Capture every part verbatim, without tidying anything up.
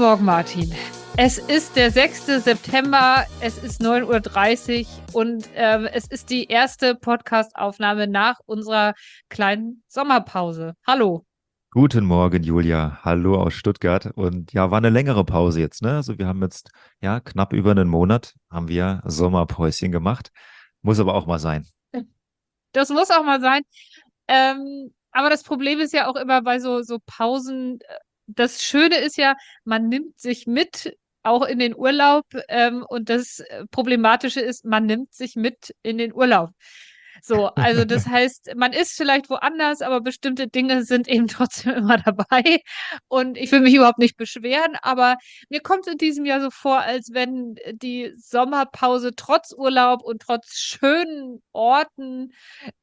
Morgen, Martin. Es ist der sechste September, es ist neun Uhr dreißig und ähm, es ist die erste Podcast-Aufnahme nach unserer kleinen Sommerpause. Hallo. Guten Morgen, Julia. Hallo aus Stuttgart. Und ja, war eine längere Pause jetzt, ne? Also wir haben jetzt ja knapp über einen Monat haben wir Sommerpäuschen gemacht. Muss aber auch mal sein. Das muss auch mal sein. Ähm, aber das Problem ist ja auch immer bei so, so Pausen. äh, Das Schöne ist ja, man nimmt sich mit, auch in den Urlaub. Ähm, und das äh, Problematische ist, man nimmt sich mit in den Urlaub. So, also das heißt, man ist vielleicht woanders, aber bestimmte Dinge sind eben trotzdem immer dabei. Und ich will mich überhaupt nicht beschweren, aber mir kommt es in diesem Jahr so vor, als wenn die Sommerpause trotz Urlaub und trotz schönen Orten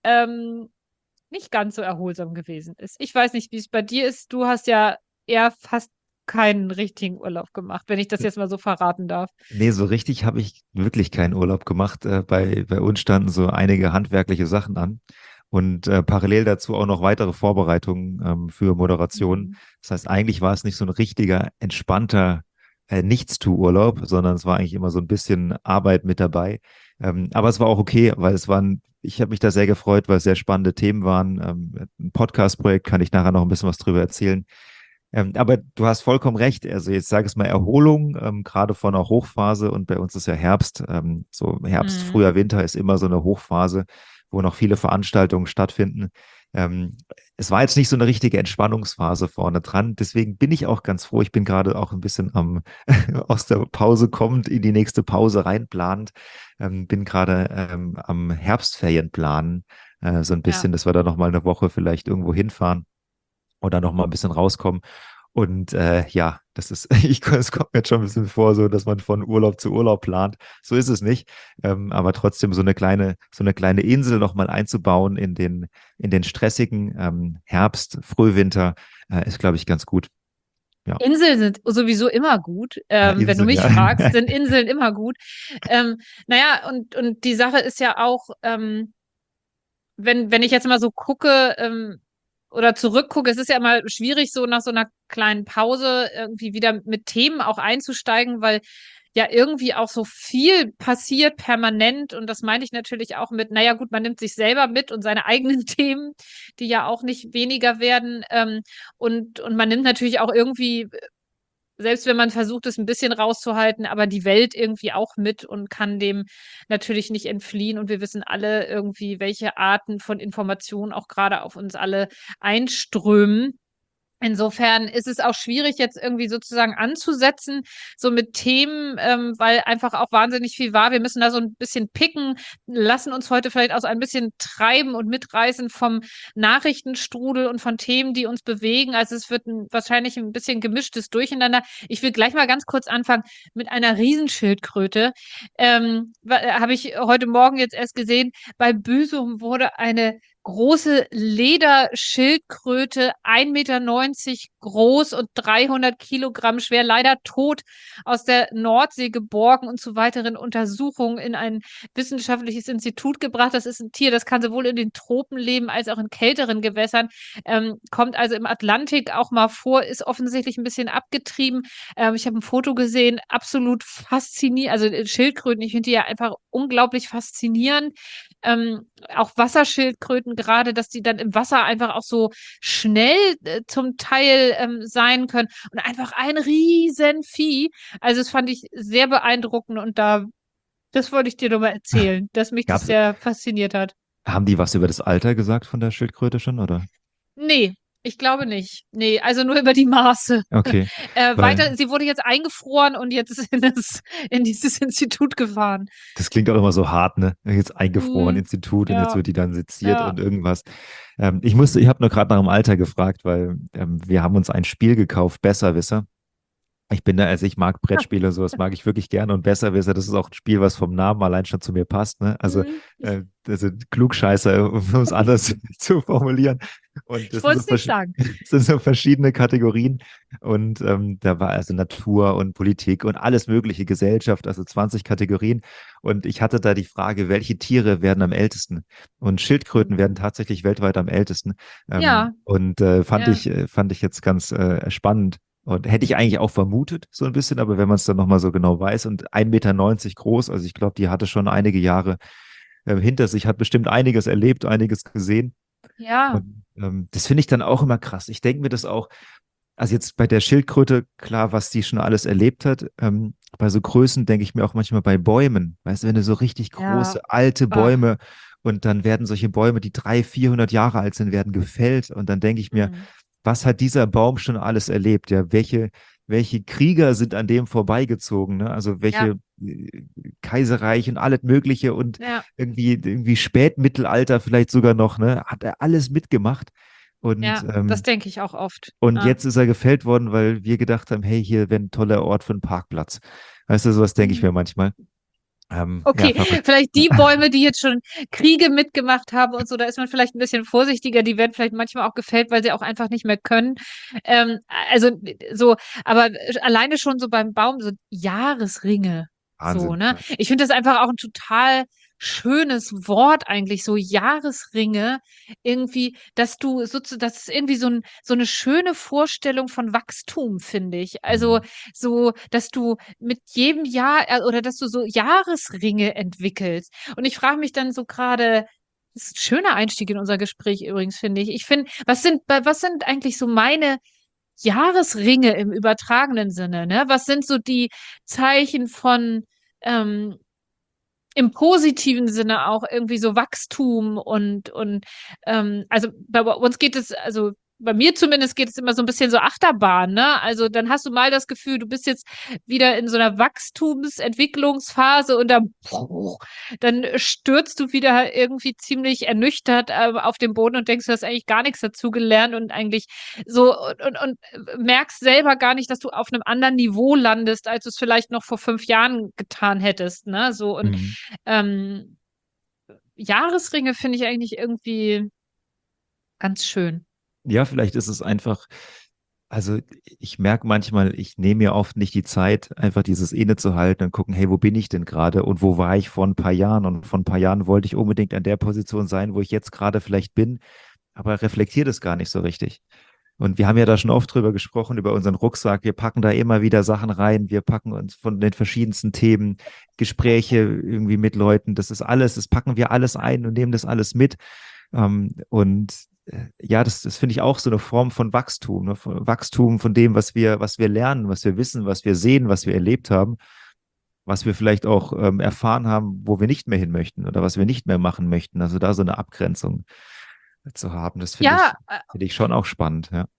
ähm, nicht ganz so erholsam gewesen ist. Ich weiß nicht, wie es bei dir ist. Du hast ja eher fast keinen richtigen Urlaub gemacht, wenn ich das jetzt mal so verraten darf. Nee, so richtig habe ich wirklich keinen Urlaub gemacht. Äh, bei, bei uns standen so einige handwerkliche Sachen an und äh, parallel dazu auch noch weitere Vorbereitungen ähm, für Moderation. Mhm. Das heißt, eigentlich war es nicht so ein richtiger, entspannter äh, Nichtstu-Urlaub, sondern es war eigentlich immer so ein bisschen Arbeit mit dabei. Ähm, aber es war auch okay, weil es waren, ich habe mich da sehr gefreut, weil es sehr spannende Themen waren. Ähm, ein Podcast-Projekt, kann ich nachher noch ein bisschen was drüber erzählen. Ähm, aber du hast vollkommen recht. Also jetzt sage ich mal Erholung, ähm, gerade von einer Hochphase und bei uns ist ja Herbst. Ähm, so Herbst, Mhm. Frühjahr, Winter ist immer so eine Hochphase, wo noch viele Veranstaltungen stattfinden. Ähm, Es war jetzt nicht so eine richtige Entspannungsphase vorne dran. Deswegen bin ich auch ganz froh. Ich bin gerade auch ein bisschen am aus der Pause kommend in die nächste Pause reinplanend. Ähm, bin gerade ähm, am Herbstferien planen, äh, so ein Ja. bisschen, dass wir da noch mal eine Woche vielleicht irgendwo hinfahren oder noch mal ein bisschen rauskommen. Und äh, ja, das ist, ich, es kommt mir jetzt schon ein bisschen vor, so, dass man von Urlaub zu Urlaub plant. So ist es nicht. Ähm, aber trotzdem so eine kleine, so eine kleine Insel noch mal einzubauen in den, in den stressigen ähm, Herbst, Frühwinter, äh, ist, glaube ich, ganz gut. Ja, Inseln sind sowieso immer gut. ja, Ähm, wenn du Inseln, mich ja. fragst, sind Inseln immer gut. Ähm, naja, und, und die Sache ist ja auch, ähm, wenn, wenn ich jetzt mal so gucke, ähm, oder zurückgucke, es ist ja immer schwierig, so nach so einer kleinen Pause irgendwie wieder mit Themen auch einzusteigen, weil ja irgendwie auch so viel passiert permanent. Und das meine ich natürlich auch mit, naja, gut, man nimmt sich selber mit und seine eigenen Themen, die ja auch nicht weniger werden. Ähm, und, und man nimmt natürlich auch irgendwie, selbst wenn man versucht, es ein bisschen rauszuhalten, aber die Welt irgendwie auch mit und kann dem natürlich nicht entfliehen. Und wir wissen alle irgendwie, welche Arten von Informationen auch gerade auf uns alle einströmen. Insofern ist es auch schwierig, jetzt irgendwie sozusagen anzusetzen, so mit Themen, ähm, weil einfach auch wahnsinnig viel war. Wir müssen da so ein bisschen picken, lassen uns heute vielleicht auch so ein bisschen treiben und mitreißen vom Nachrichtenstrudel und von Themen, die uns bewegen. Also es wird ein, wahrscheinlich ein bisschen gemischtes Durcheinander. Ich will gleich mal ganz kurz anfangen mit einer Riesenschildkröte. Ähm, habe ich heute Morgen jetzt erst gesehen. Bei Büsum wurde eine große Lederschildkröte, ein Meter neunzig groß und dreihundert Kilogramm schwer, leider tot aus der Nordsee geborgen und zu weiteren Untersuchungen in ein wissenschaftliches Institut gebracht. Das ist ein Tier, das kann sowohl in den Tropen leben als auch in kälteren Gewässern, ähm, kommt also im Atlantik auch mal vor, ist offensichtlich ein bisschen abgetrieben. Ähm, ich habe ein Foto gesehen, absolut faszinierend, also äh, Schildkröten, ich finde die ja einfach unglaublich faszinierend. Ähm, auch Wasserschildkröten gerade, dass die dann im Wasser einfach auch so schnell äh, zum Teil ähm, sein können und einfach ein Riesenvieh. Also das fand ich sehr beeindruckend und da, das wollte ich dir nur mal erzählen, dass mich das Gab's, sehr fasziniert hat. haben die was über das Alter gesagt von der Schildkröte schon, oder? Nee, ich glaube nicht. Nee, also nur über die Maße. Okay, Äh, weil weiter, sie wurde jetzt eingefroren und jetzt ist in, das, in dieses Institut gefahren. das klingt auch immer so hart, ne? Jetzt eingefroren, Hm, Institut und jetzt ja, wird die dann seziert ja. und irgendwas. Ähm, ich musste, ich habe nur gerade nach dem Alter gefragt, weil ähm, wir haben uns ein Spiel gekauft, Besserwisser. Ich bin da, also ich mag Brettspiele, sowas mag ich wirklich gerne und Besserwisser, das ist auch ein Spiel, was vom Namen allein schon zu mir passt, ne? Also, Hm. äh, das sind Klugscheißer, um es anders zu formulieren. Und Ich das sind wollte so, es nicht versch- sagen. das sind so verschiedene Kategorien. Und ähm, da war also Natur und Politik und alles mögliche, Gesellschaft, also zwanzig Kategorien. Und ich hatte da die Frage, welche Tiere werden am ältesten? Und Schildkröten werden tatsächlich weltweit am ältesten. Ähm, Ja, und äh, fand ja. ich, äh, fand ich jetzt ganz äh, spannend. Und hätte ich eigentlich auch vermutet, so ein bisschen, aber wenn man es dann nochmal so genau weiß und ein Meter neunzig groß, also ich glaube, die hatte schon einige Jahre äh, hinter sich, hat bestimmt einiges erlebt, einiges gesehen. Ja, Und ähm, das finde ich dann auch immer krass. Ich denke mir das auch, also jetzt bei der Schildkröte, klar, was die schon alles erlebt hat. Ähm, bei so Größen denke ich mir auch manchmal bei Bäumen. Weißt du, wenn du so richtig ja, große, alte ach, Bäume und dann werden solche Bäume, die dreihundert, vierhundert Jahre alt sind, werden gefällt. Und dann denke ich mir, mm, was hat dieser Baum schon alles erlebt? Ja, welche, welche Krieger sind an dem vorbeigezogen? Ne? Also ja, welche äh, Kaiserreich und alles Mögliche und ja, irgendwie, irgendwie Spätmittelalter vielleicht sogar noch, ne? Hat er alles mitgemacht. Und ja, das ähm, denke ich auch oft. und Ja. jetzt ist er gefällt worden, weil wir gedacht haben, hey, hier wäre ein toller Ort für einen Parkplatz. Weißt du, sowas denke ich mir Mhm. manchmal. Ähm, ja, Okay, verrückt. vielleicht die Bäume, die jetzt schon Kriege mitgemacht haben und so, da ist man vielleicht ein bisschen vorsichtiger. Die werden vielleicht manchmal auch gefällt, weil sie auch einfach nicht mehr können. Ähm, also so, aber alleine schon so beim Baum, so Jahresringe, so, Wahnsinn. ne? Ja. Ich finde das einfach auch ein total schönes Wort eigentlich, so Jahresringe, irgendwie, dass du sozusagen, das ist irgendwie so ein, so eine schöne Vorstellung von Wachstum, finde ich. Also Mhm. so, dass du mit jedem Jahr äh, oder dass du so Jahresringe entwickelst. Und ich frage mich dann so gerade, das ist ein schöner Einstieg in unser Gespräch übrigens, finde ich. Ich finde, was sind, bei- was sind eigentlich so meine Jahresringe im übertragenen Sinne, ne? Was sind so die Zeichen von ähm, im positiven Sinne auch irgendwie so Wachstum und und ähm, also bei uns geht es, also bei mir zumindest geht es immer so ein bisschen so Achterbahn, ne? Also dann hast du mal das Gefühl, du bist jetzt wieder in so einer Wachstumsentwicklungsphase und dann, dann stürzt du wieder irgendwie ziemlich ernüchtert äh, auf den Boden und denkst, du hast eigentlich gar nichts dazu gelernt und eigentlich so und, und, und merkst selber gar nicht, dass du auf einem anderen Niveau landest, als du es vielleicht noch vor fünf Jahren getan hättest, ne? So und Mhm. ähm, Jahresringe finde ich eigentlich irgendwie ganz schön. Ja, vielleicht ist es einfach, also ich merke manchmal, ich nehme mir oft nicht die Zeit, einfach dieses innezuhalten und gucken, hey, wo bin ich denn gerade und wo war ich vor ein paar Jahren? Und vor ein paar Jahren wollte ich unbedingt an der Position sein, wo ich jetzt gerade vielleicht bin, aber reflektiere das gar nicht so richtig. Und wir haben ja da schon oft drüber gesprochen, über unseren Rucksack. Wir packen da immer wieder Sachen rein. Wir packen uns von den verschiedensten Themen, Gespräche irgendwie mit Leuten. Das ist alles, das packen wir alles ein und nehmen das alles mit. Ähm, und äh, ja, das, das finde ich auch so eine Form von Wachstum, ne? Von Wachstum von dem, was wir, was wir lernen, was wir wissen, was wir sehen, was wir erlebt haben, was wir vielleicht auch ähm, erfahren haben, wo wir nicht mehr hin möchten oder was wir nicht mehr machen möchten. Also da so eine Abgrenzung zu haben, das finde Ja, ich, finde ich schon auch spannend, ja.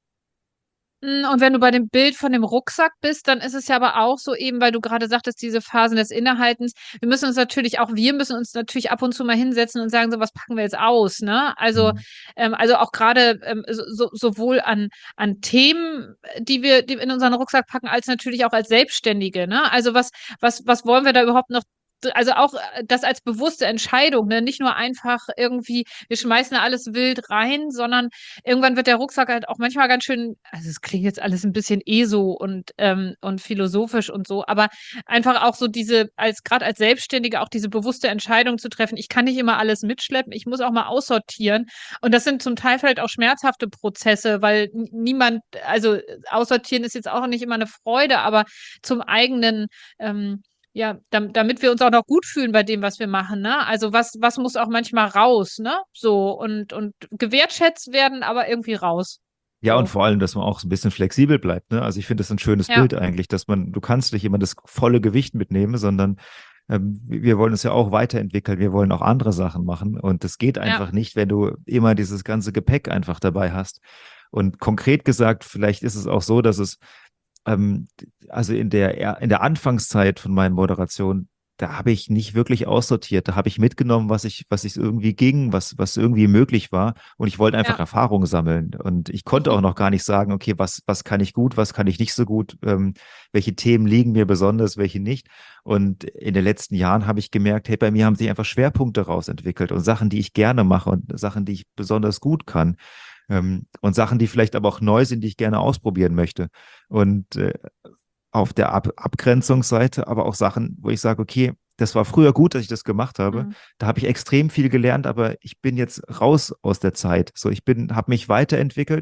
Mm, und wenn du bei dem Bild von dem Rucksack bist, dann ist es ja aber auch so eben, weil du gerade sagtest, diese Phasen des Innehaltens. Wir müssen uns natürlich auch, wir müssen uns natürlich ab und zu mal hinsetzen und sagen, so was packen wir jetzt aus, ne? Also, Mhm. ähm, also auch gerade ähm, so, so- sowohl an, an Themen, die wir, die wir in unseren Rucksack packen, als natürlich auch als Selbstständige, ne? Also was, was, was wollen wir da überhaupt noch? Also auch äh, das als bewusste Entscheidung, ne? Nicht nur einfach irgendwie, wir schmeißen da alles wild rein, sondern irgendwann wird der Rucksack halt auch manchmal ganz schön, also es klingt jetzt alles ein bisschen ESO und, ähm, und philosophisch und so, aber einfach auch so diese, als gerade als Selbstständige auch diese bewusste Entscheidung zu treffen, ich kann nicht immer alles mitschleppen, ich muss auch mal aussortieren. Und das sind zum Teil vielleicht auch schmerzhafte Prozesse, weil n- niemand, also aussortieren ist jetzt auch nicht immer eine Freude, aber zum eigenen, ähm, ja, dam damit wir uns auch noch gut fühlen bei dem, was wir machen, ne? Also was, was muss auch manchmal raus, ne? So und, und gewertschätzt werden, aber irgendwie raus. Ja, und So. vor allem, dass man auch so ein bisschen flexibel bleibt, ne? Also ich finde das ein schönes Ja, Bild eigentlich, dass man, du kannst nicht immer das volle Gewicht mitnehmen, sondern ähm, wir wollen uns ja auch weiterentwickeln, wir wollen auch andere Sachen machen und das geht ja, einfach nicht, wenn du immer dieses ganze Gepäck einfach dabei hast. Und konkret gesagt, vielleicht ist es auch so, dass es ähm, also in der, in der Anfangszeit von meinen Moderationen, da habe ich nicht wirklich aussortiert. Da habe ich mitgenommen, was ich, was ich irgendwie ging, was, was irgendwie möglich war. Und ich wollte einfach ja. Erfahrung sammeln. Und ich konnte auch noch gar nicht sagen, okay, was, was kann ich gut, was kann ich nicht so gut, ähm, welche Themen liegen mir besonders, welche nicht. Und in den letzten Jahren habe ich gemerkt, hey, bei mir haben sich einfach Schwerpunkte rausentwickelt und Sachen, die ich gerne mache und Sachen, die ich besonders gut kann. Ähm, und Sachen, die vielleicht aber auch neu sind, die ich gerne ausprobieren möchte. Und äh, auf der Ab Abgrenzungsseite aber auch Sachen, wo ich sage, okay, das war früher gut, dass ich das gemacht habe. Mhm. Da habe ich extrem viel gelernt, aber ich bin jetzt raus aus der Zeit. So, ich bin, habe mich weiterentwickelt.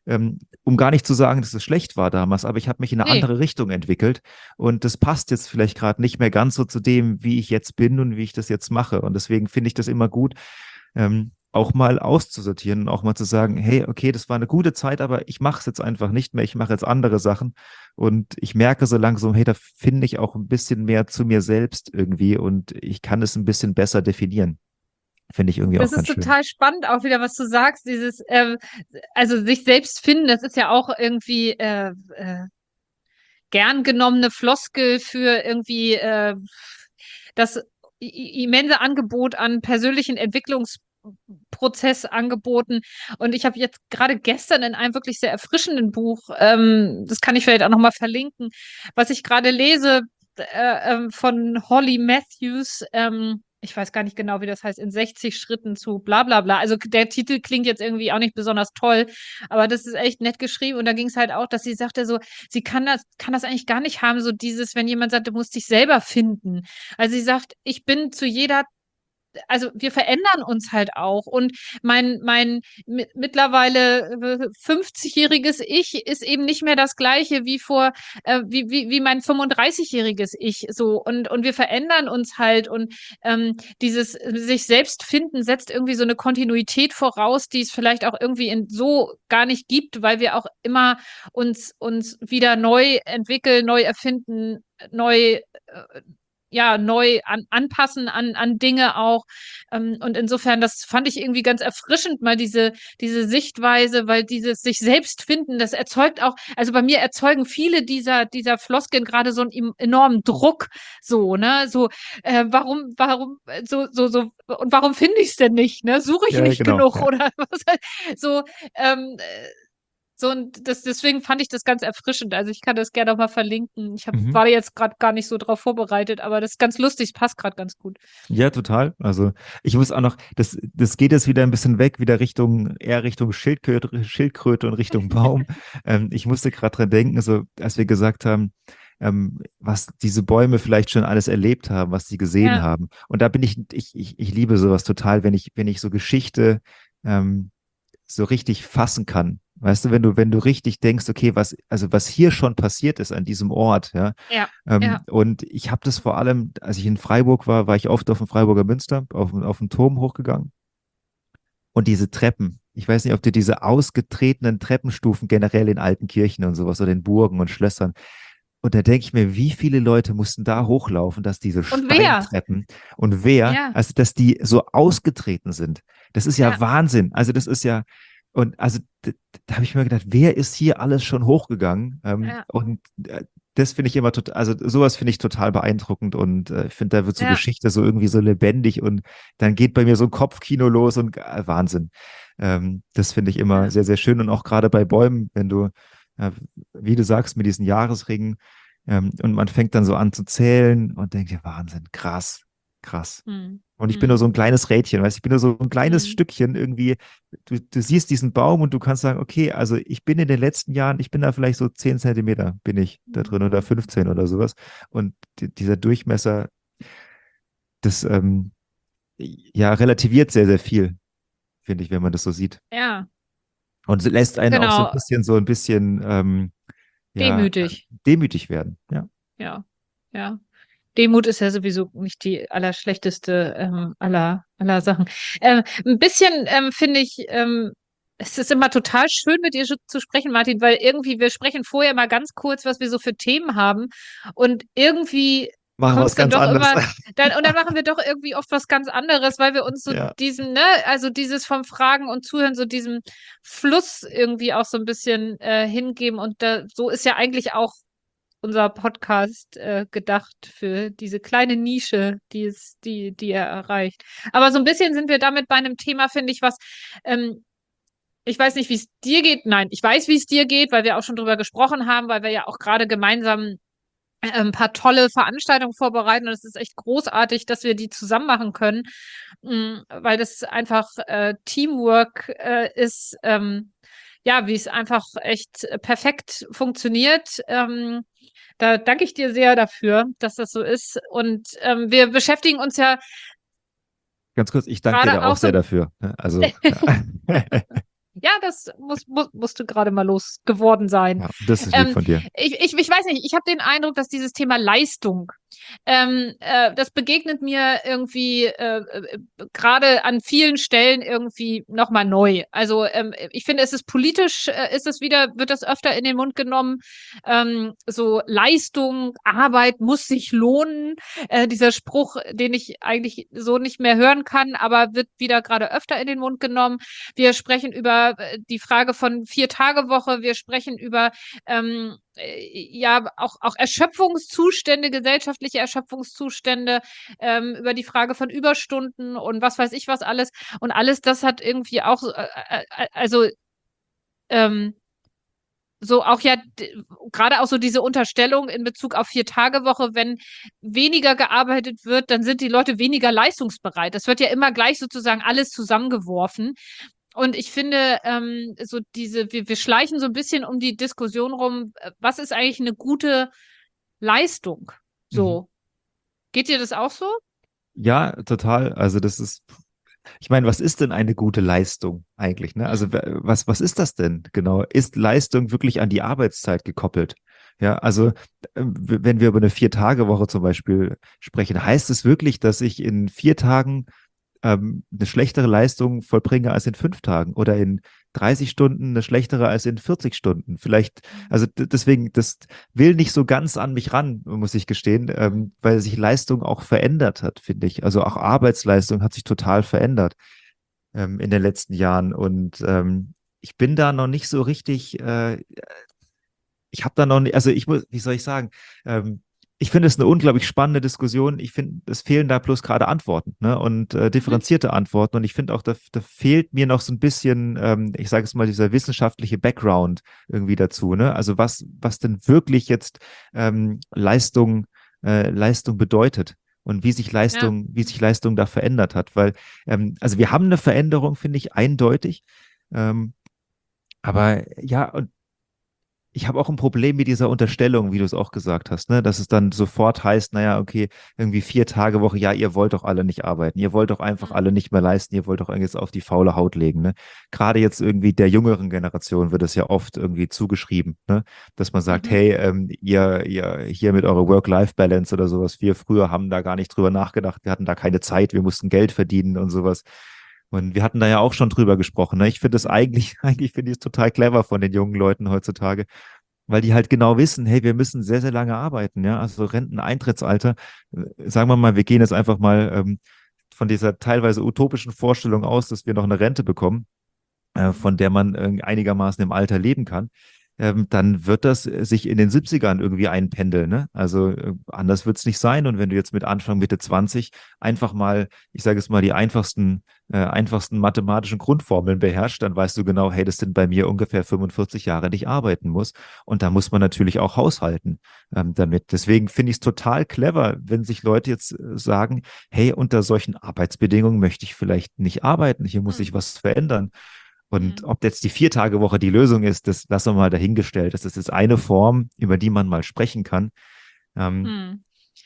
ähm, um gar nicht zu sagen, dass es schlecht war damals, aber ich habe mich in eine Nee. andere Richtung entwickelt und das passt jetzt vielleicht gerade nicht mehr ganz so zu dem, wie ich jetzt bin und wie ich das jetzt mache. Und deswegen finde ich das immer gut, ähm, auch mal auszusortieren und auch mal zu sagen, hey, okay, das war eine gute Zeit, aber ich mache es jetzt einfach nicht mehr, ich mache jetzt andere Sachen und ich merke so langsam, hey, da finde ich auch ein bisschen mehr zu mir selbst irgendwie und ich kann es ein bisschen besser definieren. Finde ich irgendwie Das auch ist ganz schön. total spannend, auch wieder, was du sagst, dieses, ähm, also sich selbst finden, das ist ja auch irgendwie äh, äh, gern genommene Floskel für irgendwie äh, das immense Angebot an persönlichen Entwicklungsprozess angeboten. Und ich habe jetzt gerade gestern in einem wirklich sehr erfrischenden Buch, ähm, das kann ich vielleicht auch nochmal verlinken, was ich gerade lese, äh, ähm, von Holly Matthews, ähm, ich weiß gar nicht genau, wie das heißt, in sechzig Schritten zu bla bla bla. Also der Titel klingt jetzt irgendwie auch nicht besonders toll, aber das ist echt nett geschrieben. Und da ging es halt auch, dass sie sagte so, sie kann das, kann das eigentlich gar nicht haben, so dieses, wenn jemand sagt, du musst dich selber finden. Also sie sagt, ich bin zu jeder, also wir verändern uns halt auch. Und mein, mein mi- mittlerweile äh, fünfzig-jähriges Ich ist eben nicht mehr das gleiche wie vor, äh, wie, wie, wie mein fünfunddreißig-jähriges Ich. So. Und, und wir verändern uns halt. Und ähm, dieses äh, sich selbst finden setzt irgendwie so eine Kontinuität voraus, die es vielleicht auch irgendwie in so gar nicht gibt, weil wir auch immer uns, uns wieder neu entwickeln, neu erfinden, neu äh, ja, neu an, anpassen an, an Dinge auch. Ähm, und insofern, das fand ich irgendwie ganz erfrischend, mal diese, diese Sichtweise, weil dieses sich selbst finden, das erzeugt auch, also bei mir erzeugen viele dieser, dieser Floskeln gerade so einen enormen Druck, so, ne, so, äh, warum, warum, so, so, so, und warum finde ich es denn nicht, ne, suche ich Ja, nicht genau. genug Ja. oder was, so, ähm, so, und das, deswegen fand ich das ganz erfrischend. Also ich kann das gerne auch mal verlinken. Ich hab, Mhm. war jetzt gerade gar nicht so drauf vorbereitet, aber das ist ganz lustig, es passt gerade ganz gut. Ja, total. Also ich muss auch noch, das, das geht jetzt wieder ein bisschen weg, wieder Richtung, eher Richtung Schildkröte, Schildkröte und Richtung Baum. Ähm, ich musste gerade dran denken, so als wir gesagt haben, ähm, was diese Bäume vielleicht schon alles erlebt haben, was sie gesehen Ja, haben. Und da bin ich, ich, ich, ich liebe sowas total, wenn ich, wenn ich so Geschichte ähm, so richtig fassen kann. Weißt du, wenn du, wenn du richtig denkst, okay, was, also was hier schon passiert ist an diesem Ort, ja. ja, Ähm, ja. und ich habe das vor allem, als ich in Freiburg war, war ich oft auf dem Freiburger Münster, auf, auf den Turm hochgegangen. Und diese Treppen, ich weiß nicht, ob du diese ausgetretenen Treppenstufen generell in alten Kirchen und sowas oder in Burgen und Schlössern. Und da denke ich mir, wie viele Leute mussten da hochlaufen, dass diese Und wer? Steintreppen und wer, Ja, also dass die so ausgetreten sind. Das ist ja ja, Wahnsinn. Also das ist ja, und also da, da habe ich mir gedacht, wer ist hier alles schon hochgegangen? Ähm, ja, und äh, das finde ich immer total, also sowas finde ich total beeindruckend und äh, ich finde, da wird so ja, Geschichte so irgendwie so lebendig und dann geht bei mir so ein Kopfkino los und äh, Wahnsinn. Ähm, das finde ich immer ja, sehr, sehr schön und auch gerade bei Bäumen, wenn du, äh, wie du sagst, mit diesen Jahresringen, ähm, und man fängt dann so an zu zählen und denkt, ja, Wahnsinn, krass, krass. hm, Und ich bin nur hm, so ein kleines Rädchen, weißt du, ich bin nur so ein kleines hm, Stückchen irgendwie. Du, du siehst diesen Baum und du kannst sagen, okay, also ich bin in den letzten Jahren, ich bin da vielleicht so zehn Zentimeter, bin ich da hm. drin oder fünfzehn oder sowas. Und die, dieser Durchmesser, das ähm, ja relativiert sehr, sehr viel, finde ich, wenn man das so sieht. Ja, Und es lässt einen auch so ein genau, bisschen, so ein bisschen, ähm, ja, demütig. demütig werden. Ja, Ja, ja. Demut ist ja sowieso nicht die allerschlechteste ähm, aller, aller Sachen. Ähm, ein bisschen ähm, finde ich, ähm, es ist immer total schön, mit dir zu sprechen, Martin, weil irgendwie, wir sprechen vorher mal ganz kurz, was wir so für Themen haben. Und irgendwie machen wir kommt es was dann ganz doch anderes. immer, dann, und dann machen wir doch irgendwie oft was ganz anderes, weil wir uns so Ja. diesem, ne, also dieses vom Fragen und Zuhören, so diesem Fluss irgendwie auch so ein bisschen äh, hingeben. Und da, so ist ja eigentlich auch unser Podcast äh, gedacht für diese kleine Nische, die es, die, die er erreicht. Aber so ein bisschen sind wir damit bei einem Thema, finde ich, was ähm, ich weiß nicht, wie es dir geht. Nein, ich weiß, wie es dir geht, weil wir auch schon drüber gesprochen haben, weil wir ja auch gerade gemeinsam äh, ein paar tolle Veranstaltungen vorbereiten. Und es ist echt großartig, dass wir die zusammen machen können, mh, weil das einfach äh, Teamwork äh, ist. Ähm, ja, wie es einfach echt perfekt funktioniert. Ähm, da danke ich dir sehr dafür, dass das so ist. Und ähm, wir beschäftigen uns ja Ganz kurz, ich danke dir da gerade auch auch sehr so, dafür. Also, ja. ja, das muss, muss, musste gerade mal losgeworden sein. Ja, das ist lieb Ähm, von dir. ich, ich, ich weiß nicht, ich habe den Eindruck, dass dieses Thema Leistung, ähm, äh, das begegnet mir irgendwie äh, äh, gerade an vielen Stellen irgendwie nochmal neu. Also ähm, ich finde, es ist politisch, äh, ist es wieder, wird das öfter in den Mund genommen. Ähm, so Leistung, Arbeit muss sich lohnen. Äh, dieser Spruch, den ich eigentlich so nicht mehr hören kann, aber wird wieder gerade öfter in den Mund genommen. Wir sprechen über äh, die Frage von Vier-Tage-Woche. Wir sprechen über ähm, äh, ja auch, auch Erschöpfungszustände, gesellschaftliche Erschöpfungszustände, ähm, über die Frage von Überstunden und was weiß ich was alles. Und alles das hat irgendwie auch, so, äh, äh, also ähm, so auch ja d- gerade auch so diese Unterstellung in Bezug auf Vier-Tage-Woche, wenn weniger gearbeitet wird, dann sind die Leute weniger leistungsbereit. Das wird ja immer gleich sozusagen alles zusammengeworfen. Und ich finde, ähm, so diese, wir, wir schleichen so ein bisschen um die Diskussion rum, äh, was ist eigentlich eine gute Leistung? Mhm. So, geht dir das auch so? Ja, total. Also das ist, ich meine, was ist denn eine gute Leistung eigentlich, ne? Hm. Also wer- was, was ist das denn genau? Ist Leistung wirklich an die Arbeitszeit gekoppelt? Ja, also ähm, w- wenn wir über eine Vier-Tage-Woche zum Beispiel sprechen, heißt es wirklich, dass ich in vier Tagen ähm, eine schlechtere Leistung vollbringe als in fünf Tagen oder in dreißig Stunden eine schlechtere als in vierzig Stunden. Vielleicht, also d- deswegen, das will nicht so ganz an mich ran, muss ich gestehen, Hm. ähm, weil sich Leistung auch verändert hat, finde ich. Also auch Arbeitsleistung hat sich total verändert ähm, in den letzten Jahren und ähm, ich bin da noch nicht so richtig, äh, ich habe da noch nicht, also ich muss, wie soll ich sagen, ähm, ich finde es eine unglaublich spannende Diskussion. Ich finde, es fehlen da bloß gerade Antworten, ne? Und äh, Mhm. differenzierte Antworten. Und ich finde auch, da, da fehlt mir noch so ein bisschen, ähm, ich sage es mal, dieser wissenschaftliche Background irgendwie dazu, ne? Also was, was denn wirklich jetzt ähm, Leistung, äh, Leistung bedeutet und wie sich Ja, Leistung, wie sich Leistung da verändert hat. Weil, ähm, also wir haben eine Veränderung, finde ich, eindeutig. Ähm, aber ja, und ich habe auch ein Problem mit dieser Unterstellung, wie du es auch gesagt hast, ne? Dass es dann sofort heißt, naja, okay, irgendwie vier Tage Woche, ja, ihr wollt doch alle nicht arbeiten, ihr wollt doch einfach hm. alle nicht mehr leisten, ihr wollt doch jetzt auf die faule Haut legen, ne? Gerade jetzt irgendwie der jüngeren Generation wird es ja oft irgendwie zugeschrieben, ne? Dass man sagt, Mhm. hey, ähm, ihr, ihr hier mit eurer Work-Life-Balance oder sowas, wir früher haben da gar nicht drüber nachgedacht, wir hatten da keine Zeit, wir mussten Geld verdienen und sowas. Und wir hatten da ja auch schon drüber gesprochen. Ne? Ich finde es eigentlich, eigentlich finde ich es total clever von den jungen Leuten heutzutage, weil die halt genau wissen, hey, wir müssen sehr, sehr lange arbeiten, ja. Also Renteneintrittsalter, äh, sagen wir mal, wir gehen jetzt einfach mal ähm, von dieser teilweise utopischen Vorstellung aus, dass wir noch eine Rente bekommen, äh, von der man äh, einigermaßen im Alter leben kann, ähm, dann wird das äh, sich in den Siebzigern irgendwie einpendeln. Ne? Also äh, anders wird es nicht sein. Und wenn du jetzt mit Anfang, Mitte zwanzig einfach mal, ich sage es mal, die einfachsten, äh, einfachsten mathematischen Grundformeln beherrscht, dann weißt du genau, hey, das sind bei mir ungefähr fünfundvierzig Jahre, die ich arbeiten muss. Und da muss man natürlich auch haushalten ähm, damit. Deswegen finde ich es total clever, wenn sich Leute jetzt äh, sagen, hey, unter solchen Arbeitsbedingungen möchte ich vielleicht nicht arbeiten, hier muss Hm. sich was verändern. Und Hm. ob jetzt die Viertagewoche die Lösung ist, das lassen wir mal dahingestellt. Das ist jetzt eine Form, über die man mal sprechen kann. Ähm, Hm.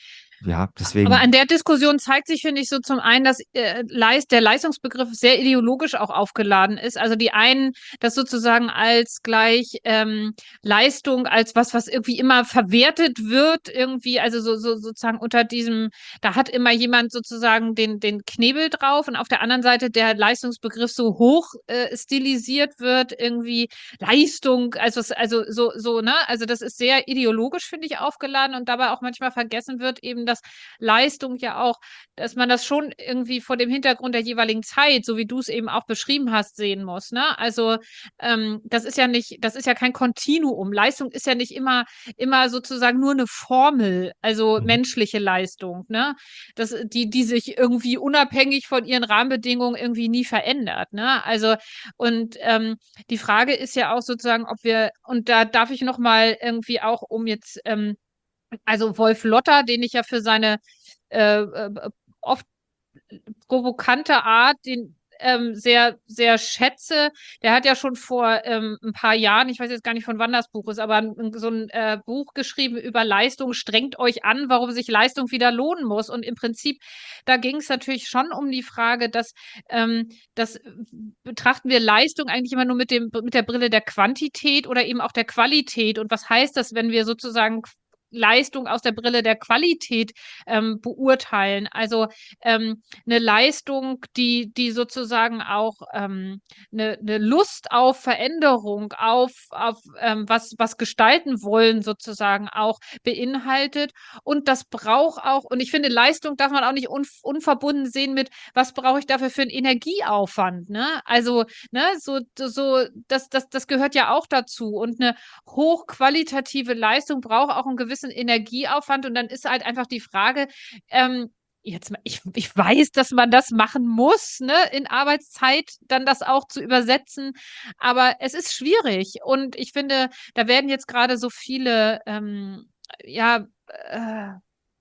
ja, Aber an deswegen. der Diskussion zeigt sich, finde ich, so zum einen, dass äh, Leist, der Leistungsbegriff sehr ideologisch auch aufgeladen ist. Also die einen das sozusagen als gleich ähm, Leistung, als was, was irgendwie immer verwertet wird, irgendwie, also so, so sozusagen unter diesem, da hat immer jemand sozusagen den, den Knebel drauf und auf der anderen Seite der Leistungsbegriff so hoch äh, stilisiert wird, irgendwie Leistung, also, also so, so, ne? Also das ist sehr ideologisch, finde ich, aufgeladen und dabei auch manchmal vergessen wird, eben, dass Leistung ja auch, dass man das schon irgendwie vor dem Hintergrund der jeweiligen Zeit, so wie du es eben auch beschrieben hast, sehen muss. Ne? Also ähm, das ist ja nicht, das ist ja kein Kontinuum. Leistung ist ja nicht immer, immer sozusagen nur eine Formel, also Mhm. menschliche Leistung, ne? Das, die, die sich irgendwie unabhängig von ihren Rahmenbedingungen irgendwie nie verändert. Ne? Also, und ähm, die Frage ist ja auch sozusagen, ob wir, und da darf ich noch mal irgendwie auch, um jetzt ähm, also Wolf Lotter, den ich ja für seine äh, äh, oft provokante Art, den ähm, sehr, sehr schätze, der hat ja schon vor ähm, ein paar Jahren, ich weiß jetzt gar nicht, von wann das Buch ist, aber ein, so ein äh, Buch geschrieben über Leistung, strengt euch an, warum sich Leistung wieder lohnen muss. Und im Prinzip, da ging es natürlich schon um die Frage, dass, ähm, dass betrachten wir Leistung eigentlich immer nur mit dem, mit der Brille der Quantität oder eben auch der Qualität. Und was heißt das, wenn wir sozusagen Leistung aus der Brille der Qualität ähm, beurteilen? Also ähm, eine Leistung, die, die sozusagen auch ähm, eine, eine Lust auf Veränderung, auf, auf ähm, was, was gestalten wollen, sozusagen auch beinhaltet. Und das braucht auch, und ich finde, Leistung darf man auch nicht un, unverbunden sehen mit, was brauche ich dafür für einen Energieaufwand. Ne? Also, ne, so, so, das, das, das gehört ja auch dazu. Und eine hochqualitative Leistung braucht auch einen gewissen Energieaufwand. Und dann ist halt einfach die Frage, ähm, jetzt, ich, ich weiß, dass man das machen muss, ne, in Arbeitszeit dann das auch zu übersetzen, aber es ist schwierig und ich finde, da werden jetzt gerade so viele, ähm, ja, äh,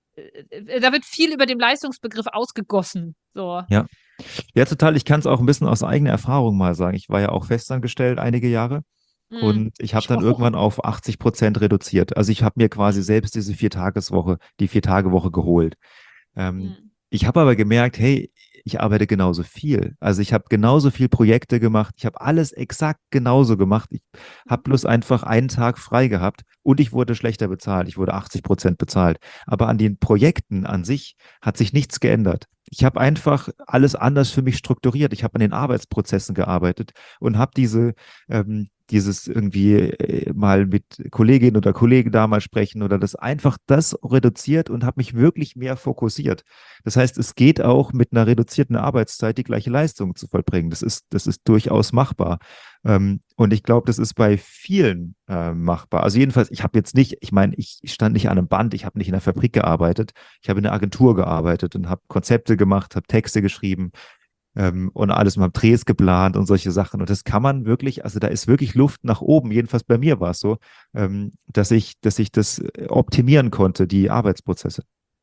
äh, da wird viel über den Leistungsbegriff ausgegossen, so. Ja. Ja, total. Ich kann es auch ein bisschen aus eigener Erfahrung mal sagen. Ich war ja auch festangestellt einige Jahre Hm. und ich habe Ich dann auch. irgendwann auf achtzig Prozent reduziert. Also ich habe mir quasi selbst diese Viertageswoche, die Vier-Tage-Woche geholt. Ähm, Hm. Ich habe aber gemerkt, hey, ich arbeite genauso viel. Also ich habe genauso viel Projekte gemacht. Ich habe alles exakt genauso gemacht. Ich habe bloß einfach einen Tag frei gehabt und ich wurde schlechter bezahlt. Ich wurde achtzig Prozent bezahlt. Aber an den Projekten an sich hat sich nichts geändert. Ich habe einfach alles anders für mich strukturiert. Ich habe an den Arbeitsprozessen gearbeitet und habe diese ähm, dieses irgendwie äh, mal mit Kolleginnen oder Kollegen da mal sprechen oder das einfach das reduziert und habe mich wirklich mehr fokussiert. Das heißt, es geht auch mit einer reduzierten Arbeitszeit die gleiche Leistung zu vollbringen. Das ist, das ist durchaus machbar. Ähm, und ich glaube, das ist bei vielen äh, machbar. Also jedenfalls, ich habe jetzt nicht, ich meine, ich stand nicht an einem Band, ich habe nicht in einer Fabrik gearbeitet, ich habe in einer Agentur gearbeitet und habe Konzepte gemacht, habe Texte geschrieben, ähm, und alles und habe Drehs geplant und solche Sachen. Und das kann man wirklich, also da ist wirklich Luft nach oben. Jedenfalls bei mir war es so, ähm, dass ich, dass ich das optimieren konnte, die Arbeitsprozesse.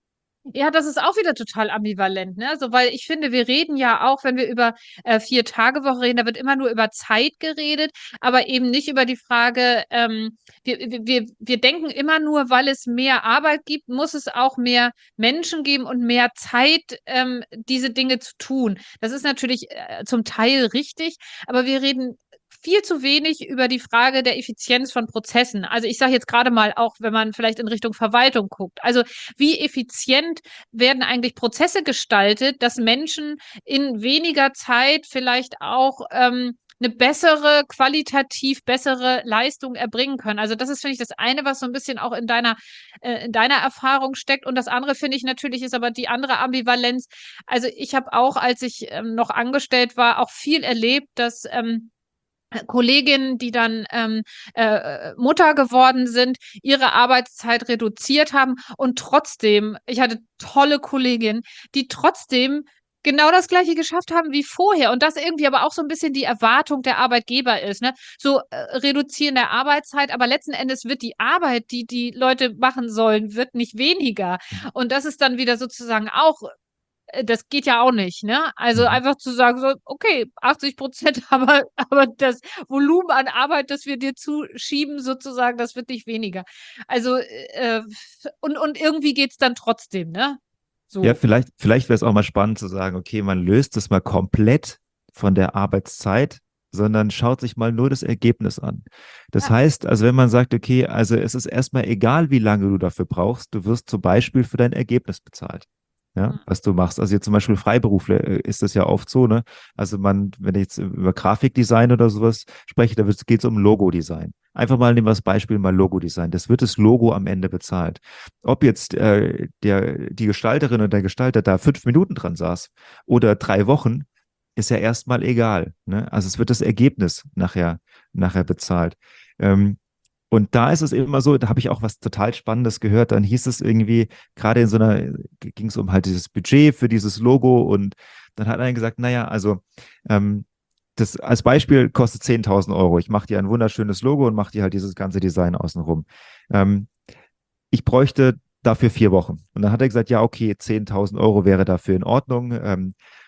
Ja, das ist auch wieder total ambivalent, ne? Also, weil ich finde, wir reden ja auch, wenn wir über äh, Vier-Tage-Woche reden, da wird immer nur über Zeit geredet, aber eben nicht über die Frage, ähm, wir, wir, wir wir denken immer nur, weil es mehr Arbeit gibt, muss es auch mehr Menschen geben und mehr Zeit, ähm, diese Dinge zu tun. Das ist natürlich äh, zum Teil richtig, aber wir reden viel zu wenig über die Frage der Effizienz von Prozessen. Also ich sage jetzt gerade mal auch, wenn man vielleicht in Richtung Verwaltung guckt. Also wie effizient werden eigentlich Prozesse gestaltet, dass Menschen in weniger Zeit vielleicht auch ähm, eine bessere, qualitativ bessere Leistung erbringen können. Also das ist, finde ich, das eine, was so ein bisschen auch in deiner, äh, in deiner Erfahrung steckt. Und das andere, finde ich, natürlich ist aber die andere Ambivalenz. Also ich habe auch, als ich ähm, noch angestellt war, auch viel erlebt, dass ähm, Kolleginnen, die dann ähm, äh, Mutter geworden sind, ihre Arbeitszeit reduziert haben und trotzdem, ich hatte tolle Kolleginnen, die trotzdem genau das Gleiche geschafft haben wie vorher und das irgendwie aber auch so ein bisschen die Erwartung der Arbeitgeber ist, ne? So äh, reduzieren der Arbeitszeit, aber letzten Endes wird die Arbeit, die die Leute machen sollen, wird nicht weniger. Und das ist dann wieder sozusagen auch äh, das geht ja auch nicht, ne? Also Mhm. einfach zu sagen, so, okay, achtzig Prozent, aber, aber das Volumen an Arbeit, das wir dir zuschieben, sozusagen, das wird nicht weniger. Also, äh, und, und irgendwie geht's dann trotzdem, ne? Ja, So. vielleicht, vielleicht wäre es auch mal spannend zu sagen, okay, man löst es mal komplett von der Arbeitszeit, sondern schaut sich mal nur das Ergebnis an. Das Ja. heißt, also wenn man sagt, okay, also es ist erstmal egal, wie lange du dafür brauchst, du wirst zum Beispiel für dein Ergebnis bezahlt. Ja, Hm. was du machst. Also jetzt zum Beispiel Freiberufler äh, ist das ja oft so, ne? Also man, wenn ich jetzt über Grafikdesign oder sowas spreche, da geht es um Logodesign. Einfach mal nehmen wir das Beispiel mal Logodesign. Das wird das Logo am Ende bezahlt. Ob jetzt äh, der, die Gestalterin oder der Gestalter da fünf Minuten dran saß oder drei Wochen, ist ja erstmal egal. Ne? Also es wird das Ergebnis nachher, nachher bezahlt. Ähm, und da ist es immer so, da habe ich auch was total Spannendes gehört. Dann hieß es irgendwie, gerade in so einer, ging es um halt dieses Budget für dieses Logo und dann hat einer gesagt, naja, also ähm, das als Beispiel kostet zehntausend Euro. Ich mache dir ein wunderschönes Logo und mache dir halt dieses ganze Design außenrum. Ähm, Ich bräuchte dafür vier Wochen. Und dann hat er gesagt, ja, okay, zehntausend Euro wäre dafür in Ordnung. Ähm,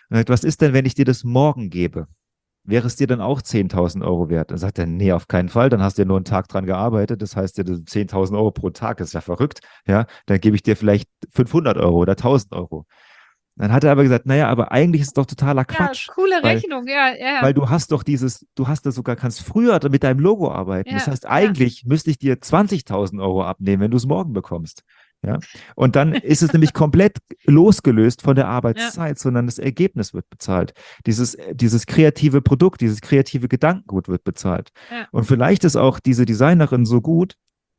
Und er sagt, was ist denn, wenn ich dir das morgen gebe? Wäre es dir dann auch zehntausend Euro wert? Dann sagt er, nee, auf keinen Fall. Dann hast du ja nur einen Tag dran gearbeitet. Das heißt ja, das sind zehntausend Euro pro Tag. Das ist ja verrückt. Ja, dann gebe ich dir vielleicht fünfhundert Euro oder tausend Euro. Dann hat er aber gesagt, naja, aber eigentlich ist es doch totaler Ja, Quatsch, coole weil, Rechnung, ja, ja, weil du hast doch dieses, du hast das sogar, kannst früher mit deinem Logo arbeiten. Das ja, heißt, ja, eigentlich müsste ich dir zwanzigtausend Euro abnehmen, wenn du es morgen bekommst. Ja, und dann ist es nämlich komplett losgelöst von der ja, Arbeitszeit, sondern das Ergebnis wird bezahlt. Dieses, dieses kreative Produkt, dieses kreative Gedankengut wird bezahlt. ja, Und vielleicht ist auch diese Designerin so gut